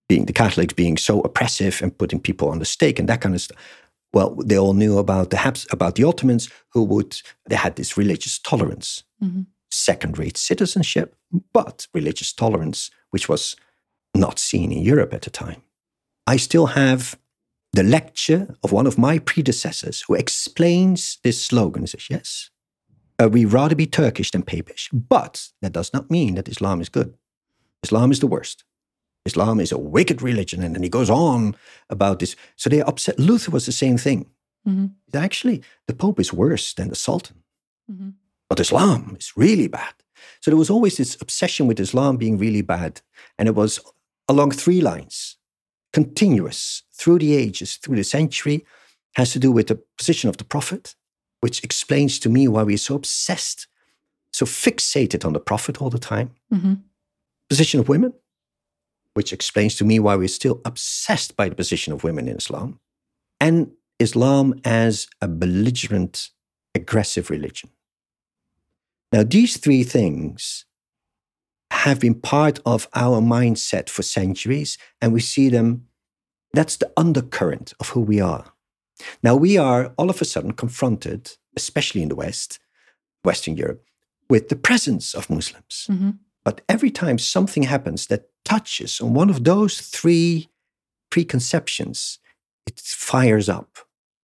being the Catholics being so oppressive and putting people on the stake and that kind of stuff. Well, they all knew about the Habs, about the Ottomans, who would they had this religious tolerance, mm-hmm. second-rate citizenship, but religious tolerance, which was not seen in Europe at the time. I still have the lecture of one of my predecessors who explains this slogan. He says, yes, uh, we'd rather be Turkish than Papish, but that does not mean that Islam is good. Islam is the worst. Islam is a wicked religion. And then he goes on about this. So they're upset. Luther was the same thing. Mm-hmm. Actually, the Pope is worse than the Sultan. Mm-hmm. But Islam is really bad. So there was always this obsession with Islam being really bad. And it was along three lines, continuous, through the ages, through the century, has to do with the position of the Prophet, which explains to me why we're so obsessed, so fixated on the Prophet all the time. Mm-hmm. Position of women, which explains to me why we're still obsessed by the position of women in Islam, and Islam as a belligerent, aggressive religion. Now, these three things have been part of our mindset for centuries, and we see them, that's the undercurrent of who we are. Now, we are all of a sudden confronted, especially in the West, Western Europe, with the presence of Muslims. Mm-hmm. But every time something happens that touches on one of those three preconceptions, it fires up.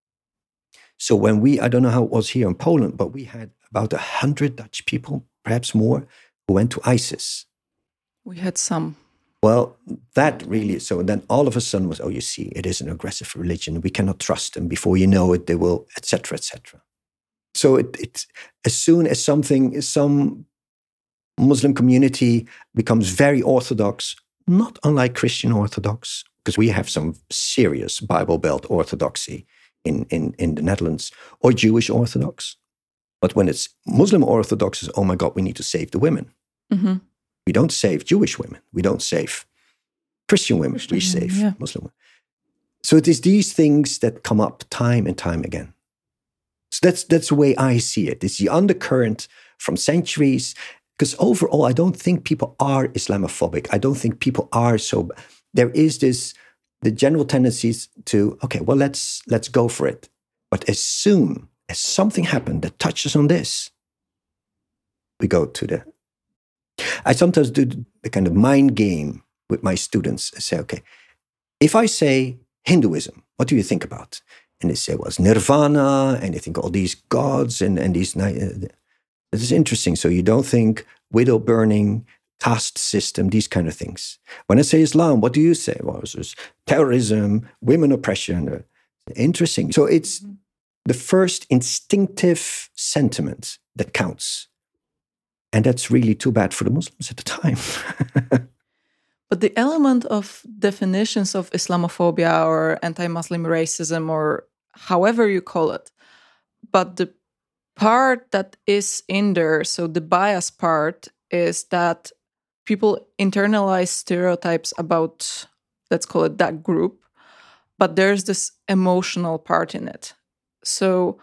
So when we, I don't know how it was here in Poland, but we had about a hundred Dutch people, perhaps more, who went to ISIS. We had some. Well, that really, so then all of a sudden was, oh, you see, it is an aggressive religion. We cannot trust them. Before you know it, they will, et cetera, et cetera. So it, it, as soon as something, some Muslim community becomes very orthodox, not unlike Christian Orthodox, because we have some serious Bible Belt orthodoxy in, in, in the Netherlands, or Jewish Orthodox. But when it's Muslim Orthodox, it's, oh my God, we need to save the women. Mm-hmm. We don't save Jewish women. We don't save Christian women. Christian, we save yeah. Muslim women. So it is these things that come up time and time again. So that's that's the way I see it. It's the undercurrent from centuries. Because overall, I don't think people are Islamophobic. I don't think people are so. There is this the general tendencies to okay, well let's let's go for it. But as soon as something happened that touches on this, we go to the. I sometimes do the kind of mind game with my students. I say, okay, if I say Hinduism, what do you think about? And they say, well, it's nirvana, and they think all these gods and, and these... Uh, this is interesting. So you don't think widow burning, caste system, these kind of things. When I say Islam, what do you say? Well, it's terrorism, women oppression. Uh, interesting. So it's the first instinctive sentiment that counts. And that's really too bad for the Muslims at the time. But the element of definitions of Islamophobia or anti-Muslim racism or however you call it, but the part that is in there, so the bias part, is that people internalize stereotypes about, let's call it that group, but there's this emotional part in it. So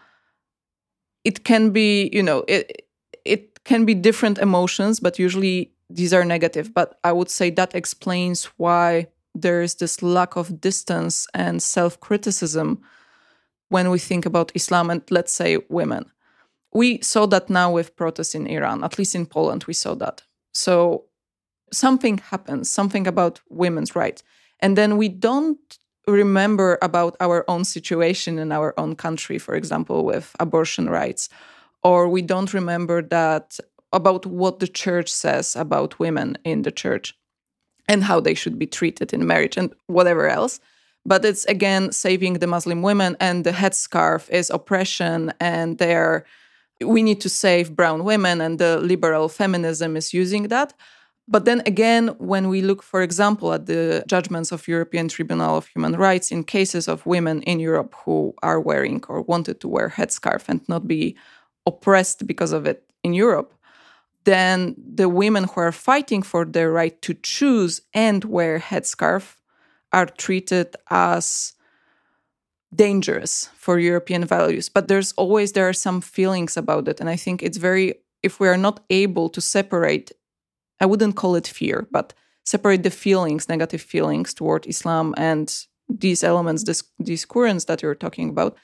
it can be, you know, it it can be different emotions, but usually these are negative. But I would say that explains why there is this lack of distance and self-criticism when we think about Islam and, let's say, women. We saw that now with protests in Iran, at least in Poland, we saw that. So something happens, something about women's rights. And then we don't remember about our own situation in our own country, for example, with abortion rights. Or we don't remember that about what the church says about women in the church and how they should be treated in marriage and whatever else. But it's, again, saving the Muslim women, and the headscarf is oppression, and they're, we need to save brown women, and the liberal feminism is using that. But then again, when we look, for example, at the judgments of European Tribunal of Human Rights in cases of women in Europe who are wearing or wanted to wear headscarf and not be oppressed because of it in Europe, then the women who are fighting for their right to choose and wear headscarf are treated as dangerous for European values. But there's always, there are some feelings about it. And I think it's very, if we are not able to separate, I wouldn't call it fear, but separate the feelings, negative feelings toward Islam and these elements, this, these currents that you're talking about,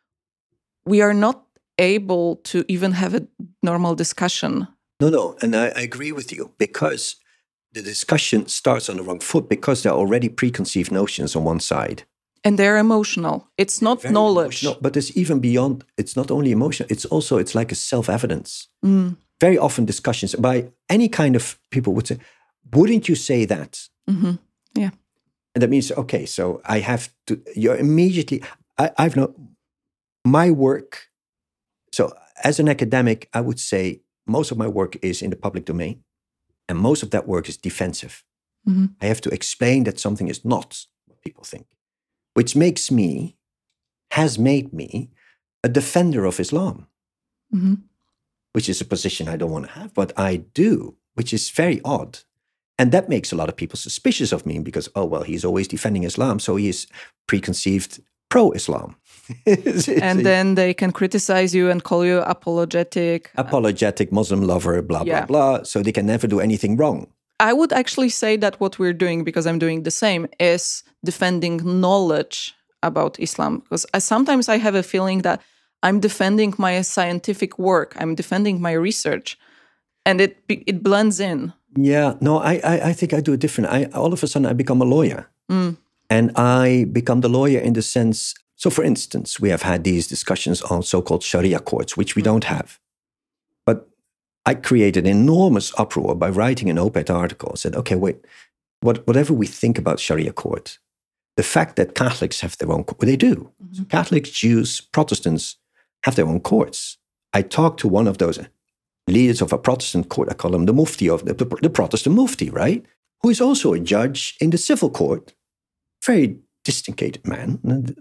we are not able to even have a normal discussion. No, no, and I, I agree with you, because the discussion starts on the wrong foot, because there are already preconceived notions on one side. And they're emotional. It's not Very knowledge. Emotional, but it's even beyond, it's not only emotional, it's also, it's like a self-evidence. Mm. Very often discussions by any kind of people would say, wouldn't you say that? Mm-hmm. Yeah. And that means, okay, so I have to, you're immediately, I, I've no, my work, so as an academic, I would say most of my work is in the public domain, and most of that work is defensive. Mm-hmm. I have to explain that something is not what people think, which makes me, has made me, a defender of Islam, mm-hmm. which is a position I don't want to have, but I do, which is very odd. And that makes a lot of people suspicious of me because, oh, well, he's always defending Islam, so he is preconceived pro-Islam. it's, it's and a, then they can criticize you and call you apologetic. Apologetic Muslim lover, blah, yeah. blah, blah. So they can never do anything wrong. I would actually say that what we're doing, because I'm doing the same, is defending knowledge about Islam. Because I, sometimes I have a feeling that I'm defending my scientific work. I'm defending my research. And it it blends in. Yeah, no, I, I, I think I do it different. I all of a sudden I become a lawyer. Mm. And I become the lawyer in the sense, so for instance, we have had these discussions on so-called Sharia courts, which we don't have. But I created enormous uproar by writing an op-ed article. I said, okay, wait, what, whatever we think about Sharia court, the fact that Catholics have their own, well, they do. Mm-hmm. So Catholics, Jews, Protestants have their own courts. I talked to one of those leaders of a Protestant court, I call him the Mufti of the, the, the Protestant Mufti, right? Who is also a judge in the civil court. Very distinctive man.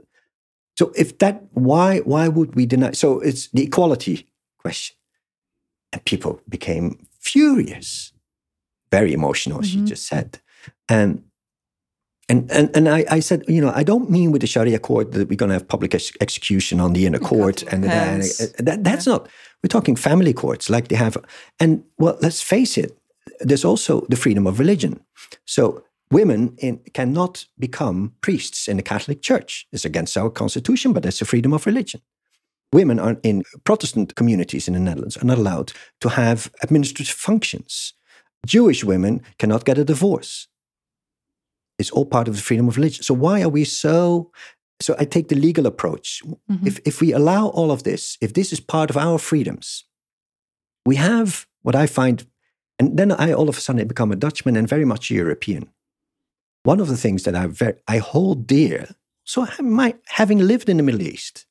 So if that, why why would we deny? So it's the equality question. And people became furious, very emotional, as mm-hmm. she just said. And and and, and I, I said, you know, I don't mean with the Sharia court that we're going to have public ex- execution on the inner court. And, and that, that's yeah. not, we're talking family courts like they have. And well, let's face it, there's also the freedom of religion. So women in, cannot become priests in the Catholic Church. It's against our constitution, but that's the freedom of religion. Women are in Protestant communities in the Netherlands are not allowed to have administrative functions. Jewish women cannot get a divorce. It's all part of the freedom of religion. So why are we so... So I take the legal approach. Mm-hmm. If, if we allow all of this, if this is part of our freedoms, we have what I find... And then I all of a sudden become a Dutchman and very much a European. One of the things that I very, I hold dear, so my, having lived in the Middle East,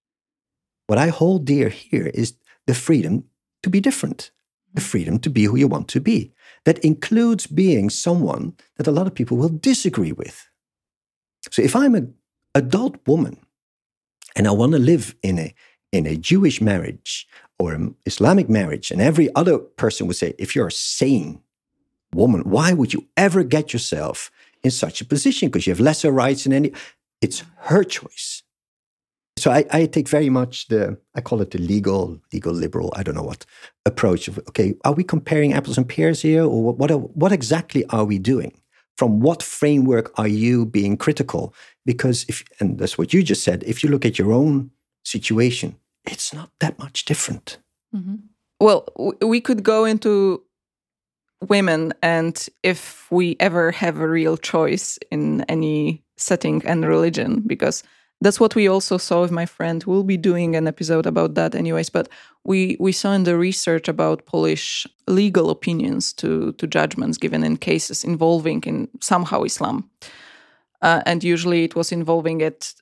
what I hold dear here is the freedom to be different, the freedom to be who you want to be. That includes being someone that a lot of people will disagree with. So if I'm an adult woman and I want to live in a, in a Jewish marriage or an Islamic marriage, and every other person would say, if you're a sane woman, why would you ever get yourself in such a position? Because you have lesser rights than any... It's her choice. So I, I take very much the, I call it the legal, legal liberal, I don't know what, approach of, okay, are we comparing apples and pears here? Or what, what, are, what exactly are we doing? From what framework are you being critical? Because if, and that's what you just said, if you look at your own situation, it's not that much different. Mm-hmm. Well, w- we could go into women and if we ever have a real choice in any setting and religion, because that's what we also saw with my friend. We'll be doing an episode about that anyways, but we, we saw in the research about Polish legal opinions to, to judgments given in cases involving in somehow Islam. Uh, and usually it was involving it,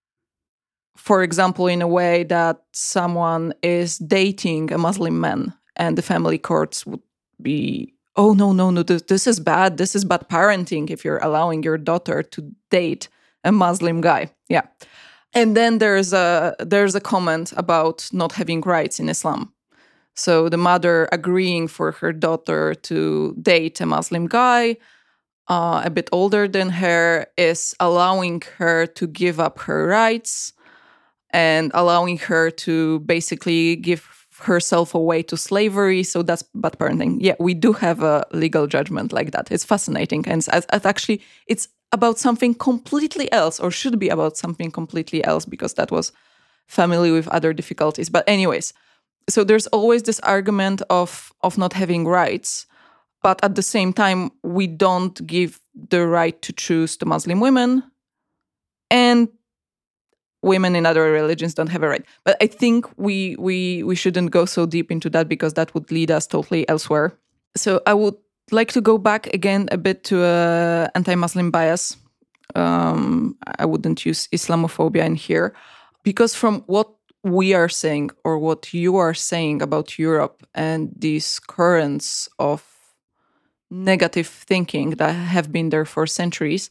for example, in a way that someone is dating a Muslim man and the family courts would be, oh, no, no, no, this, this is bad. This is bad parenting if you're allowing your daughter to date a Muslim guy. Yeah. And then there's a there's a comment about not having rights in Islam. So the mother agreeing for her daughter to date a Muslim guy, uh, a bit older than her, is allowing her to give up her rights and allowing her to basically give herself away to slavery, so that's bad parenting. Yeah, we do have a legal judgment like that. It's fascinating. And it's, it's actually, it's about something completely else, or should be about something completely else, because that was family with other difficulties. But anyways, so there's always this argument of of not having rights, but at the same time, we don't give the right to choose to Muslim women, and women in other religions don't have a right. But I think we we we shouldn't go so deep into that, because that would lead us totally elsewhere. So I would like to go back again a bit to uh, anti-Muslim bias. Um, I wouldn't use Islamophobia in here, because from what we are saying, or what you are saying about Europe and these currents of negative thinking that have been there for centuries,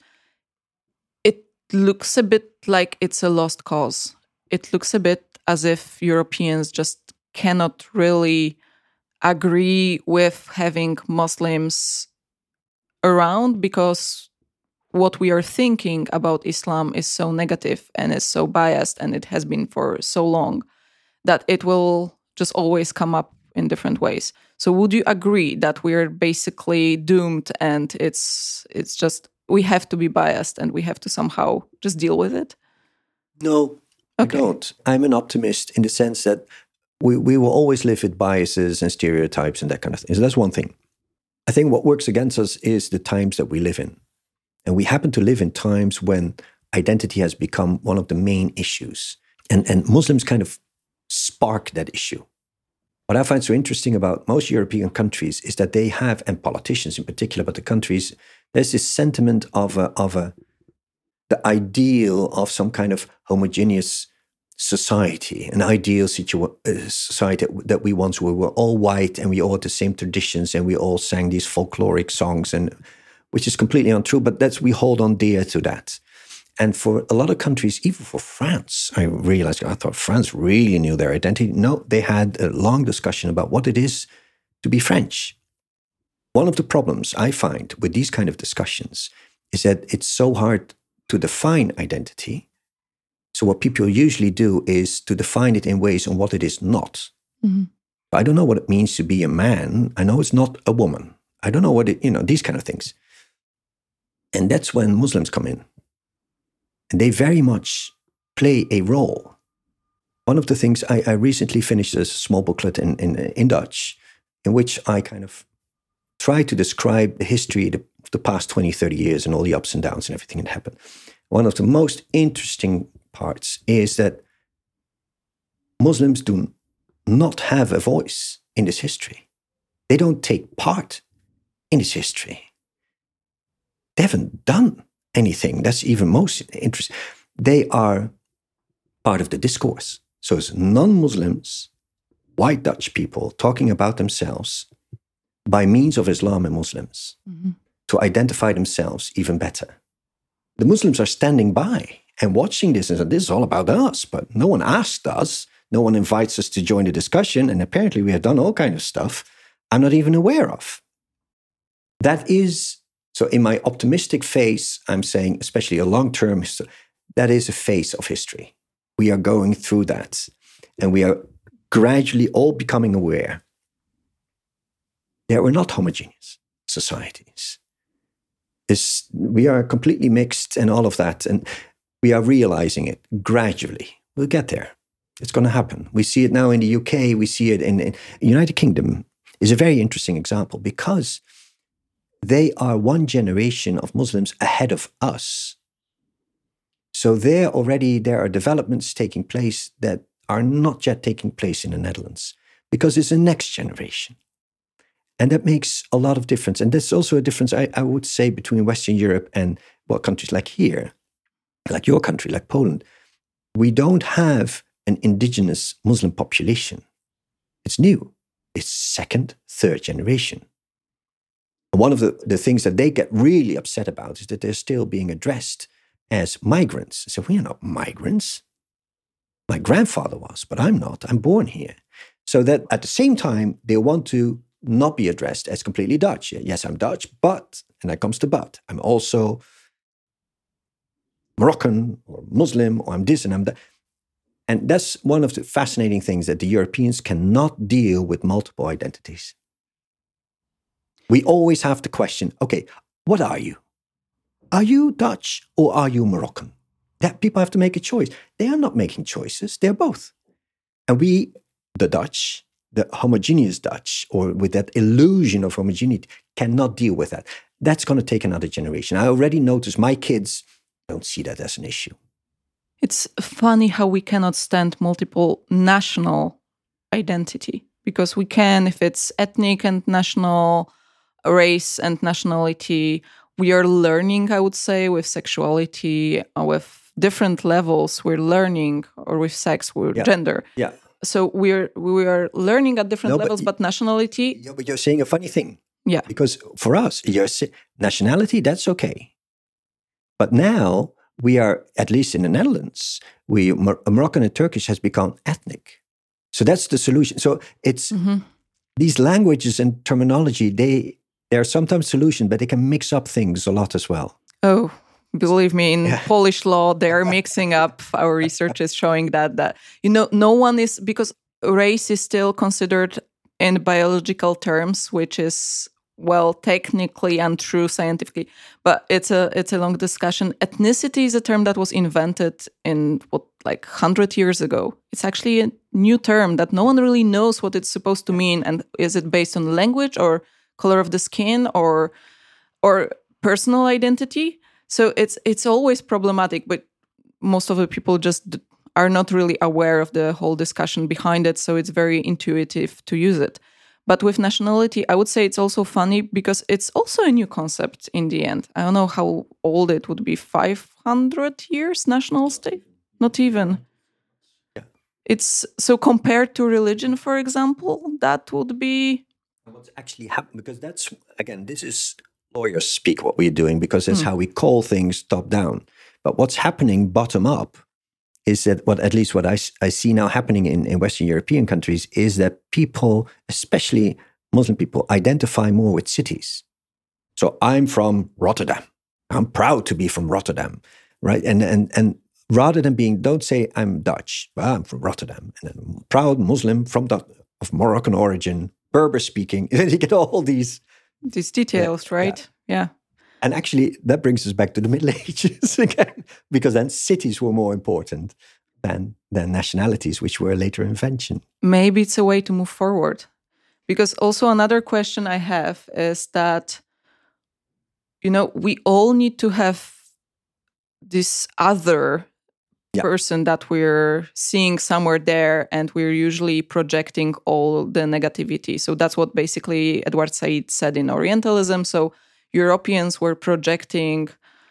it looks a bit like it's a lost cause. It looks a bit as if Europeans just cannot really agree with having Muslims around, because what we are thinking about Islam is so negative and is so biased, and it has been for so long, that it will just always come up in different ways. So would you agree that we're basically doomed, and it's it's just, we have to be biased and we have to somehow just deal with it? No, okay. I don't. I'm an optimist in the sense that we, we will always live with biases and stereotypes and that kind of thing. So that's one thing. I think what works against us is the times that we live in. And we happen to live in times when identity has become one of the main issues. And, and Muslims kind of spark that issue. What I find so interesting about most European countries is that they have, and politicians in particular, but the countries, there's this sentiment of a, of a, the ideal of some kind of homogeneous society, an ideal situa- uh, society that we once were. We were all white and we all had the same traditions and we all sang these folkloric songs, and which is completely untrue, but that's, we hold on dear to that. And for a lot of countries, even for France, I realized, I thought France really knew their identity. No, they had a long discussion about what it is to be French. One of the problems I find with these kind of discussions is that it's so hard to define identity. So what people usually do is to define it in ways on what it is not. Mm-hmm. I don't know what it means to be a man. I know it's not a woman. I don't know what it, you know, these kind of things. And that's when Muslims come in. And they very much play a role. One of the things, I, I recently finished a small booklet in, in, in Dutch, in which I kind of try to describe the history of the, the past twenty, thirty years and all the ups and downs and everything that happened. One of the most interesting parts is that Muslims do not have a voice in this history. They don't take part in this history. They haven't done anything. That's even most interesting. They are part of the discourse. So it's non-Muslims, white Dutch people talking about themselves by means of Islam and Muslims mm-hmm. to identify themselves even better. The Muslims are standing by and watching this and saying, this is all about us, but no one asked us. No one invites us to join the discussion. And apparently we have done all kinds of stuff I'm not even aware of. That is, so in my optimistic phase, I'm saying, especially a long-term, that is a phase of history. We are going through that. And we are gradually all becoming aware that we're not homogeneous societies. It's, we are completely mixed and all of that. And we are realizing it gradually. We'll get there. It's going to happen. We see it now in the U K. We see it in the United Kingdom. Is a very interesting example because they are one generation of Muslims ahead of us. So there already, there are developments taking place that are not yet taking place in the Netherlands because it's the next generation. And that makes a lot of difference. And there's also a difference, I, I would say, between Western Europe and well, countries like here, like your country, like Poland. We don't have an indigenous Muslim population. It's new. It's second, third generation. One of the, the things that they get really upset about is that they're still being addressed as migrants. So we are not migrants. My grandfather was, but I'm not. I'm born here. So that at the same time, they want to not be addressed as completely Dutch. Yes, I'm Dutch, but, and that comes to but, I'm also Moroccan or Muslim, or I'm this and I'm that. And that's one of the fascinating things, that the Europeans cannot deal with multiple identities. We always have to question, okay, what are you? Are you Dutch or are you Moroccan? That people have to make a choice. They are not making choices. They're both. And we, the Dutch, the homogeneous Dutch, or with that illusion of homogeneity, cannot deal with that. That's going to take another generation. I already noticed my kids don't see that as an issue. It's funny how we cannot stand multiple national identity, because we can if it's ethnic and national, race and nationality. We are learning, I would say, with sexuality, uh, with different levels. We're learning, or with sex, with yeah. gender. Yeah. So we're we are learning at different no, levels, but, but nationality. Yeah, but you're saying a funny thing. Yeah. Because for us, your nationality, that's okay. But now we are, at least in the Netherlands, we Moroccan and Turkish has become ethnic. So that's the solution. So it's mm-hmm. these languages and terminology, they they are sometimes solutions, but they can mix up things a lot as well. Oh, believe me, in yeah. Polish law, they are mixing up. Our research is showing that, that, you know, no one is, because race is still considered in biological terms, which is, well, technically untrue scientifically, but it's a it's a long discussion. Ethnicity is a term that was invented in, what, like one hundred years ago. It's actually a new term that no one really knows what it's supposed to mean. And is it based on language or color of the skin or or personal identity? So it's it's always problematic, but most of the people just are not really aware of the whole discussion behind it, so it's very intuitive to use it. But with nationality, I would say it's also funny because it's also a new concept in the end. I don't know how old it would be, five hundred years, national state? Not even. Yeah. It's so compared to religion, for example, that would be... What's actually happened, because that's, again, this is lawyers speak what we're doing, because that's mm. how we call things top down. But what's happening bottom up is that what, at least what I, I see now happening in, in Western European countries, is that people, especially Muslim people, identify more with cities. So I'm from Rotterdam. I'm proud to be from Rotterdam, right? And and and rather than being, don't say I'm Dutch, well, I'm from Rotterdam, and I'm proud Muslim from the, of Moroccan origin, Berber speaking. You get all these these details, yeah, right? Yeah. yeah. And actually, that brings us back to the Middle Ages again, because then cities were more important than, than nationalities, which were a later invention. Maybe it's a way to move forward. Because also another question I have is that, you know, we all need to have this other yeah. person that we're seeing somewhere there, and we're usually projecting all the negativity. So that's what basically Edward Said said in Orientalism. So Europeans were projecting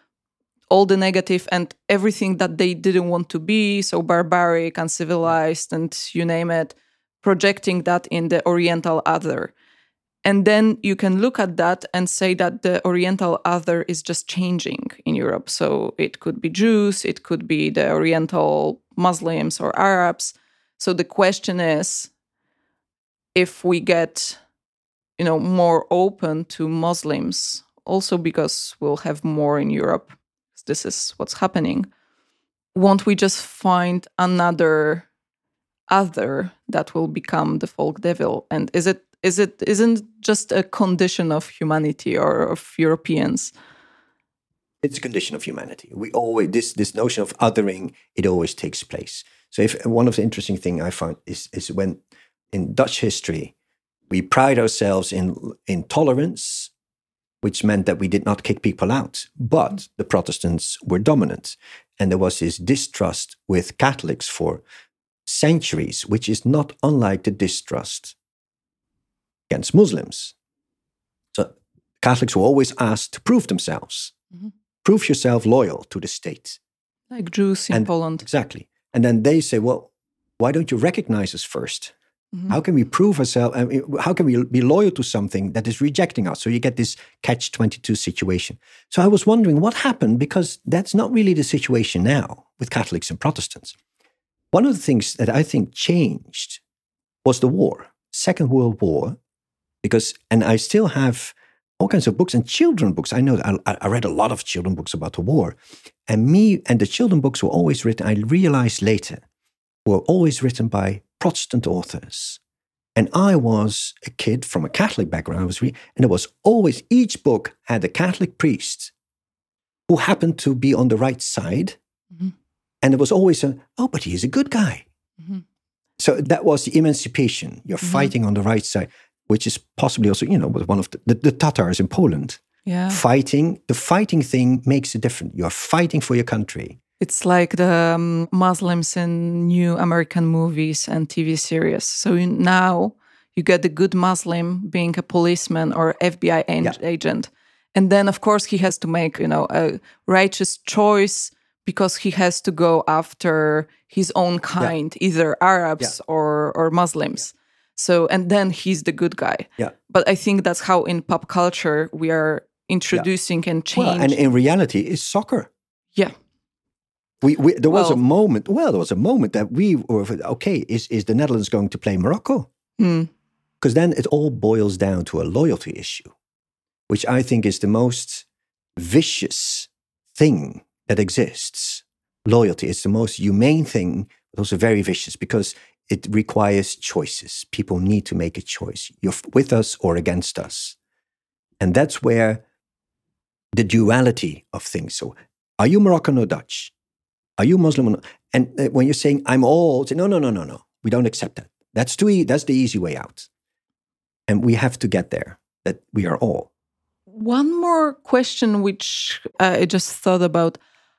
all the negative and everything that they didn't want to be, so barbaric, uncivilized, and you name it, projecting that in the Oriental other. And then you can look at that and say that the Oriental other is just changing in Europe. So it could be Jews, it could be the Oriental Muslims or Arabs. So the question is, if we get, you know, more open to Muslims, also because we'll have more in Europe, this is what's happening, won't we just find another other that will become the folk devil? And is it is it isn't just a condition of humanity or of Europeans? It's a condition of humanity. We always this this notion of othering, it always takes place. So if one of the interesting things I found is is when in Dutch history we pride ourselves in in tolerance, which meant that we did not kick people out, but the Protestants were dominant. And there was this distrust with Catholics for centuries, which is not unlike the distrust against Muslims. So Catholics were always asked to prove themselves. Mm-hmm. Prove yourself loyal to the state. Like Jews in and, Poland. Exactly. And then they say, well, why don't you recognize us first? Mm-hmm. How can we prove ourselves? I mean, how can we be loyal to something that is rejecting us? So you get this catch twenty-two situation. So I was wondering what happened, because that's not really the situation now with Catholics and Protestants. One of the things that I think changed was the war, Second World War, because, and I still have all kinds of books and children books. I know that I, I read a lot of children books about the war, and me and the children books were always written, I realized later, were always written by Protestant authors. And I was a kid from a Catholic background. I was reading, and it was always, each book had a Catholic priest who happened to be on the right side. Mm-hmm. And it was always, a, oh, but he's a good guy. Mm-hmm. So that was the emancipation. You're mm-hmm. fighting on the right side, which is possibly also, you know, one of the, the, the Tatars in Poland. Yeah. Fighting, the fighting thing makes it different. You're fighting for your country. It's like the um, Muslims in new American movies and T V series. So you, now you get the good Muslim being a policeman or F B I an- yeah. agent. And then, of course, he has to make, you know, a righteous choice because he has to go after his own kind, yeah. either Arabs yeah. or, or Muslims. Yeah. So, and then he's the good guy. Yeah. But I think that's how in pop culture we are introducing yeah. and changing. Well, and in reality, it's soccer. Yeah. We, we there was well, a moment. Well, there was a moment that we were okay. Is is the Netherlands going to play Morocco? Because mm. then it all boils down to a loyalty issue, which I think is the most vicious thing that exists. Loyalty is the most humane thing, but also very vicious because it requires choices. People need to make a choice. You're with us or against us, and that's where the duality of things. So, are you Moroccan or Dutch? Are you Muslim or not? And when you're saying, I'm all, say, no, no, no, no, no. We don't accept that. That's too e- That's the easy way out. And we have to get there, that we are all. One more question, which uh, I just thought about.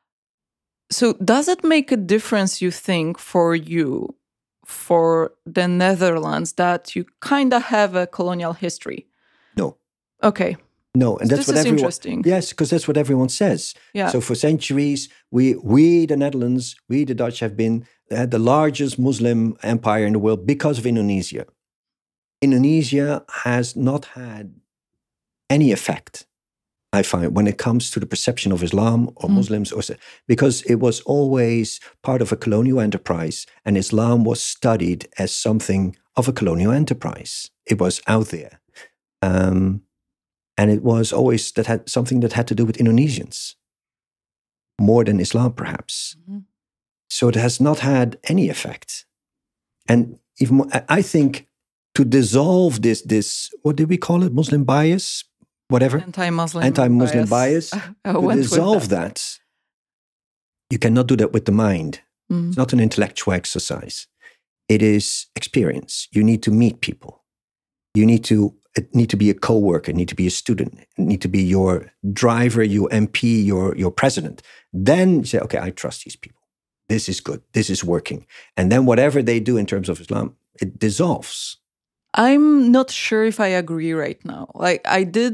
So does it make a difference, you think, for you, for the Netherlands, that you kind of have a colonial history? No. Okay. No, and so that's this what is everyone. Interesting. Yes, because that's what everyone says. Yeah. So for centuries, we, we the Netherlands, we the Dutch have been had the largest Muslim empire in the world because of Indonesia. Indonesia has not had any effect, I find, when it comes to the perception of Islam or mm. Muslims, or because it was always part of a colonial enterprise, and Islam was studied as something of a colonial enterprise. It was out there. Um, And it was always that had something that had to do with Indonesians, more than Islam, perhaps. Mm-hmm. So it has not had any effect. And even more, I think to dissolve this, this what did we call it? Muslim bias, whatever. Anti-Muslim, anti-Muslim bias. bias. To dissolve that. that, you cannot do that with the mind. Mm-hmm. It's not an intellectual exercise. It is experience. You need to meet people. You need to. It need to be a co-worker, need to be a student, need to be your driver, your M P, your, your president. Then you say, okay, I trust these people. This is good. This is working. And then whatever they do in terms of Islam, it dissolves. I'm not sure if I agree right now. Like I did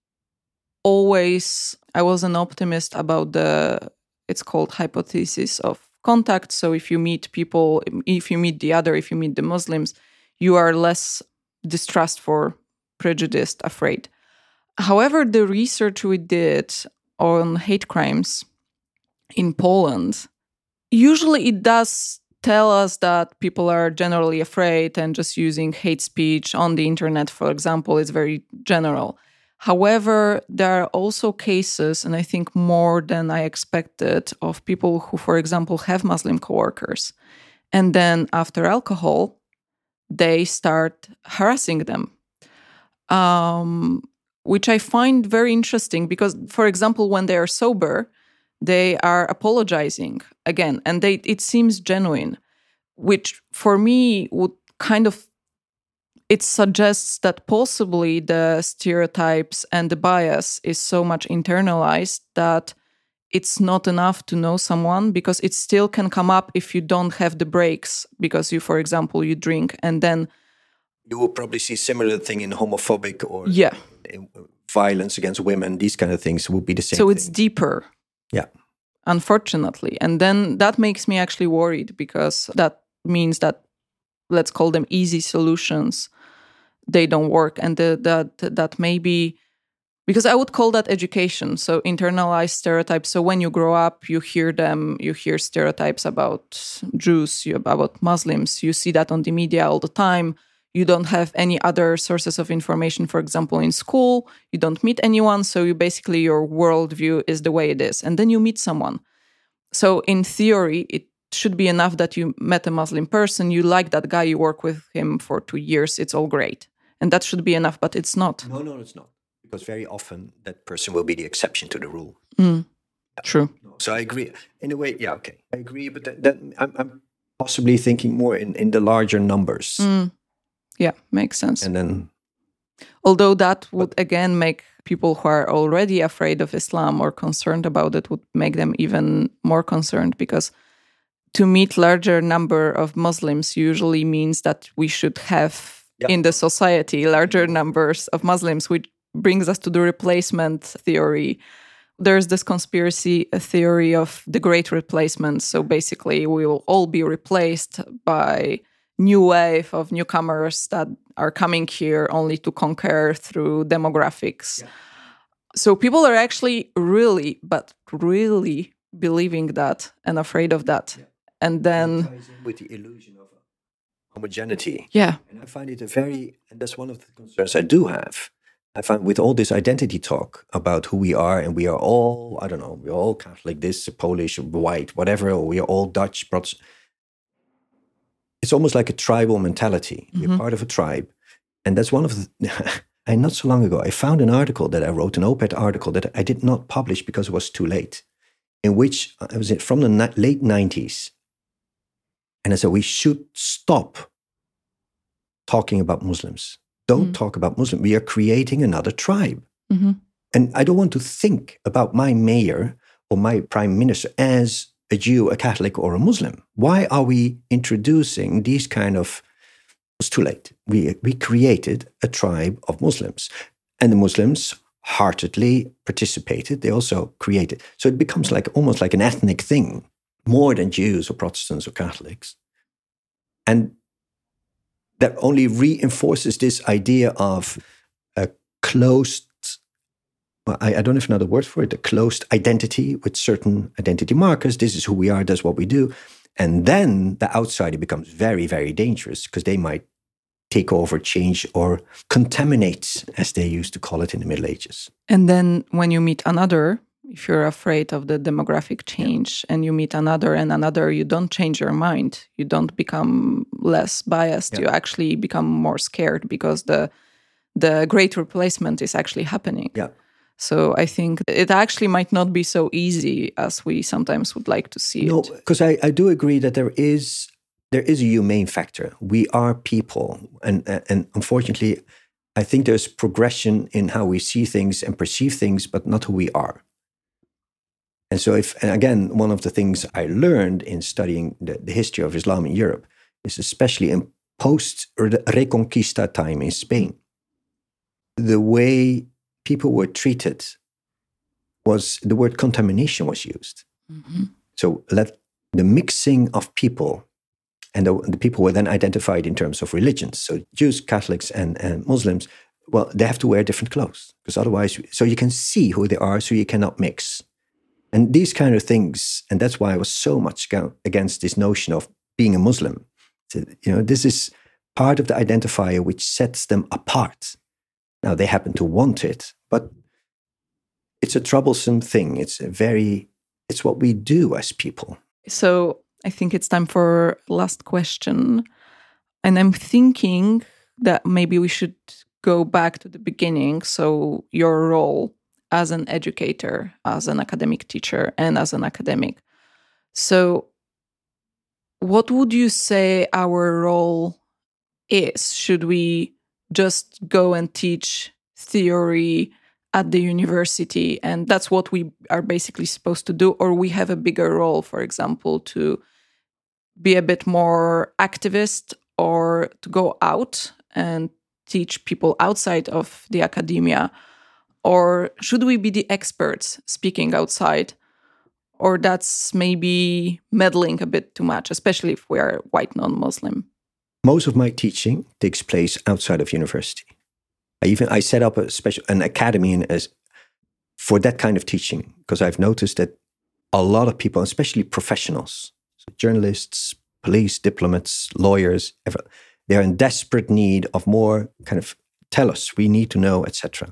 always, I was an optimist about the, it's called hypothesis of contact. So if you meet people, if you meet the other, if you meet the Muslims, you are less distrustful, prejudiced, afraid. However, the research we did on hate crimes in Poland, usually it does tell us that people are generally afraid and just using hate speech on the internet, for example, is very general. However, there are also cases, and I think more than I expected, of people who, for example, have Muslim coworkers. And then after alcohol, they start harassing them. Um, which I find very interesting because, for example, when they are sober, they are apologizing again, and they it seems genuine, which for me would kind of, it suggests that possibly the stereotypes and the bias is so much internalized that it's not enough to know someone, because it still can come up if you don't have the breaks, because you, for example, you drink and then you will probably see similar thing in homophobic or yeah. violence against women. These kind of things will be the same. So thing. it's deeper. Yeah. Unfortunately. And then that makes me actually worried, because that means that, let's call them easy solutions, they don't work. And the, that that maybe, because I would call that education. So internalized stereotypes. So when you grow up, you hear them, you hear stereotypes about Jews, you, about Muslims. You see that on the media all the time. You don't have any other sources of information, for example, in school. You don't meet anyone. So you basically, your worldview is the way it is. And then you meet someone. So in theory, it should be enough that you met a Muslim person, you like that guy, you work with him for two years, it's all great. And that should be enough, but it's not. No, no, it's not. Because very often that person will be the exception to the rule. Mm, true. So I agree. In a way, yeah, okay. I agree, but that, that, I'm, I'm possibly thinking more in, in the larger numbers. Mm, yeah, makes sense. And then... Although that would, again, make people who are already afraid of Islam or concerned about it, would make them even more concerned, because to meet larger number of Muslims usually means that we should have yeah. in the society larger numbers of Muslims, which brings us to the replacement theory. There's this conspiracy theory of the great replacement. So basically we will all be replaced by new wave of newcomers that are coming here only to conquer through demographics. Yeah. So people are actually really, but really believing that and afraid of that. Yeah. And then... It ties in with the illusion of homogeneity. Yeah. And I find it a very... And that's one of the concerns I do have. I find with all this identity talk about who we are, and we are all, I don't know, we're all Catholic, this, Polish, white, whatever, or we are all Dutch, Protestant. It's almost like a tribal mentality. Mm-hmm. We're part of a tribe. And that's one of the... And not so long ago, I found an article that I wrote, an op-ed article that I did not publish because it was too late, in which I was from the na- late nineties. And I said, we should stop talking about Muslims. Don't mm-hmm. talk about Muslims. We are creating another tribe. Mm-hmm. And I don't want to think about my mayor or my prime minister as a Jew, a Catholic, or a Muslim. Why are we introducing these kind of... It's too late. We, we created a tribe of Muslims. And the Muslims heartedly participated. They also created. So it becomes like almost like an ethnic thing, more than Jews or Protestants or Catholics. And that only reinforces this idea of a closed, well, I, I don't have another word for it, a closed identity with certain identity markers. This is who we are, that's what we do. And then the outsider becomes very, very dangerous because they might take over, change, or contaminate, as they used to call it in the Middle Ages. And then when you meet another, if you're afraid of the demographic change yeah. and you meet another and another, you don't change your mind. You don't become less biased. Yeah. You actually become more scared because the the great replacement is actually happening. Yeah. So I think it actually might not be so easy as we sometimes would like to see no, it. No, because I, I do agree that there is there is a humane factor. We are people. And, and unfortunately, I think there's progression in how we see things and perceive things, but not who we are. And so if, and again, one of the things I learned in studying the, the history of Islam in Europe is especially in post-Reconquista time in Spain, the way people were treated was, the word contamination was used. Mm-hmm. So let the mixing of people, and the, the people were then identified in terms of religions. So Jews, Catholics, and, and Muslims, well, they have to wear different clothes because otherwise, so you can see who they are, so you cannot mix. And these kind of things, and that's why I was so much against this notion of being a Muslim. So, you know, this is part of the identifier which sets them apart. Now, they happen to want it, but it's a troublesome thing. It's a very, it's what we do as people. So I think it's time for last question. And I'm thinking that maybe we should go back to the beginning. So your role as an educator, as an academic teacher, and as an academic. So what would you say our role is? Should we just go and teach theory at the university, and that's what we are basically supposed to do? Or we have a bigger role, for example, to be a bit more activist, or to go out and teach people outside of the academia? Or should we be the experts speaking outside? Or that's maybe meddling a bit too much, especially if we are white non-Muslim? Most of my teaching takes place outside of university. I even I set up a special an academy in, as for that kind of teaching, because I've noticed that a lot of people, especially professionals, so journalists, police, diplomats, lawyers, they are in desperate need of more kind of tell us, we need to know, et cetera.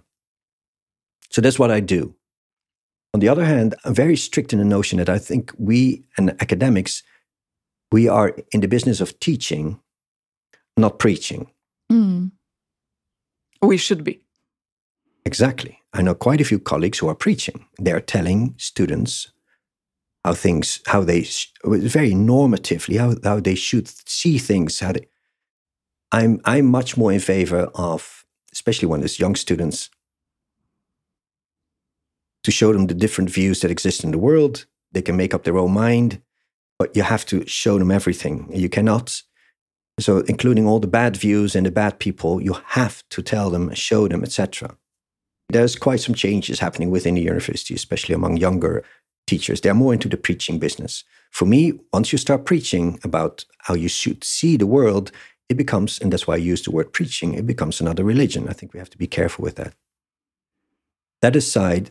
So that's what I do. On the other hand, I'm very strict in the notion that I think we and academics we are in the business of teaching, not preaching. Mm. We should be. Exactly. I know quite a few colleagues who are preaching. They're telling students how things, how they, very normatively, how, how they should see things. How they, I'm, I'm much more in favor of, especially when there's young students, to show them the different views that exist in the world. They can make up their own mind, but you have to show them everything. You cannot, so including all the bad views and the bad people, you have to tell them, show them, et cetera. There's quite some changes happening within the university, especially among younger teachers. They're more into the preaching business. For me, once you start preaching about how you should see the world, it becomes, and that's why I use the word preaching, it becomes another religion. I think we have to be careful with that. That aside,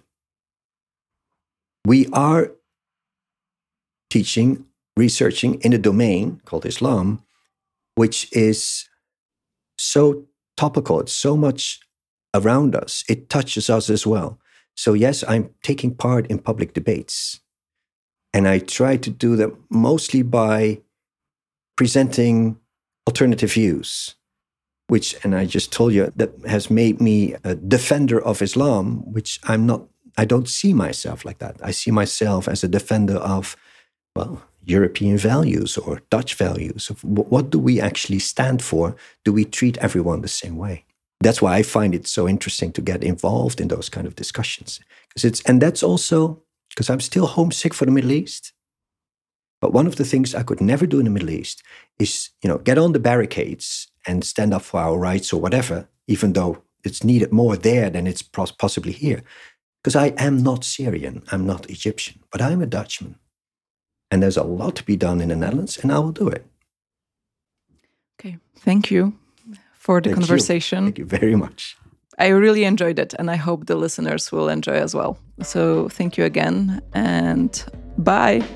we are teaching, researching in a domain called Islam, which is so topical. It's so much around us. It touches us as well. So yes, I'm taking part in public debates. And I try to do that mostly by presenting alternative views, which, and I just told you, that has made me a defender of Islam, which I'm not, I don't see myself like that. I see myself as a defender of, well, European values or Dutch values. Of what do we actually stand for? Do we treat everyone the same way? That's why I find it so interesting to get involved in those kind of discussions. Because it's, and that's also because I'm still homesick for the Middle East. But one of the things I could never do in the Middle East is, you know, get on the barricades and stand up for our rights or whatever, even though it's needed more there than it's possibly here. Because I am not Syrian, I'm not Egyptian, but I'm a Dutchman. And there's a lot to be done in the Netherlands, and I will do it. Okay, thank you for the Thank conversation. You. Thank you very much. I really enjoyed it, and I hope the listeners will enjoy as well. So thank you again, and bye.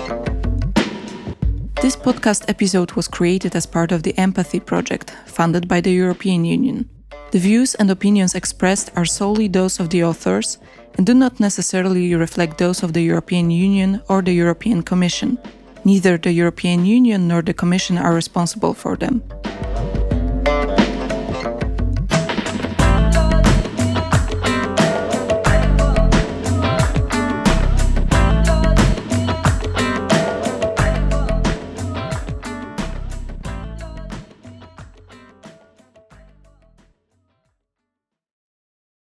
This podcast episode was created as part of the Empathy Project, funded by the European Union. The views and opinions expressed are solely those of the authors and do not necessarily reflect those of the European Union or the European Commission. Neither the European Union nor the Commission are responsible for them.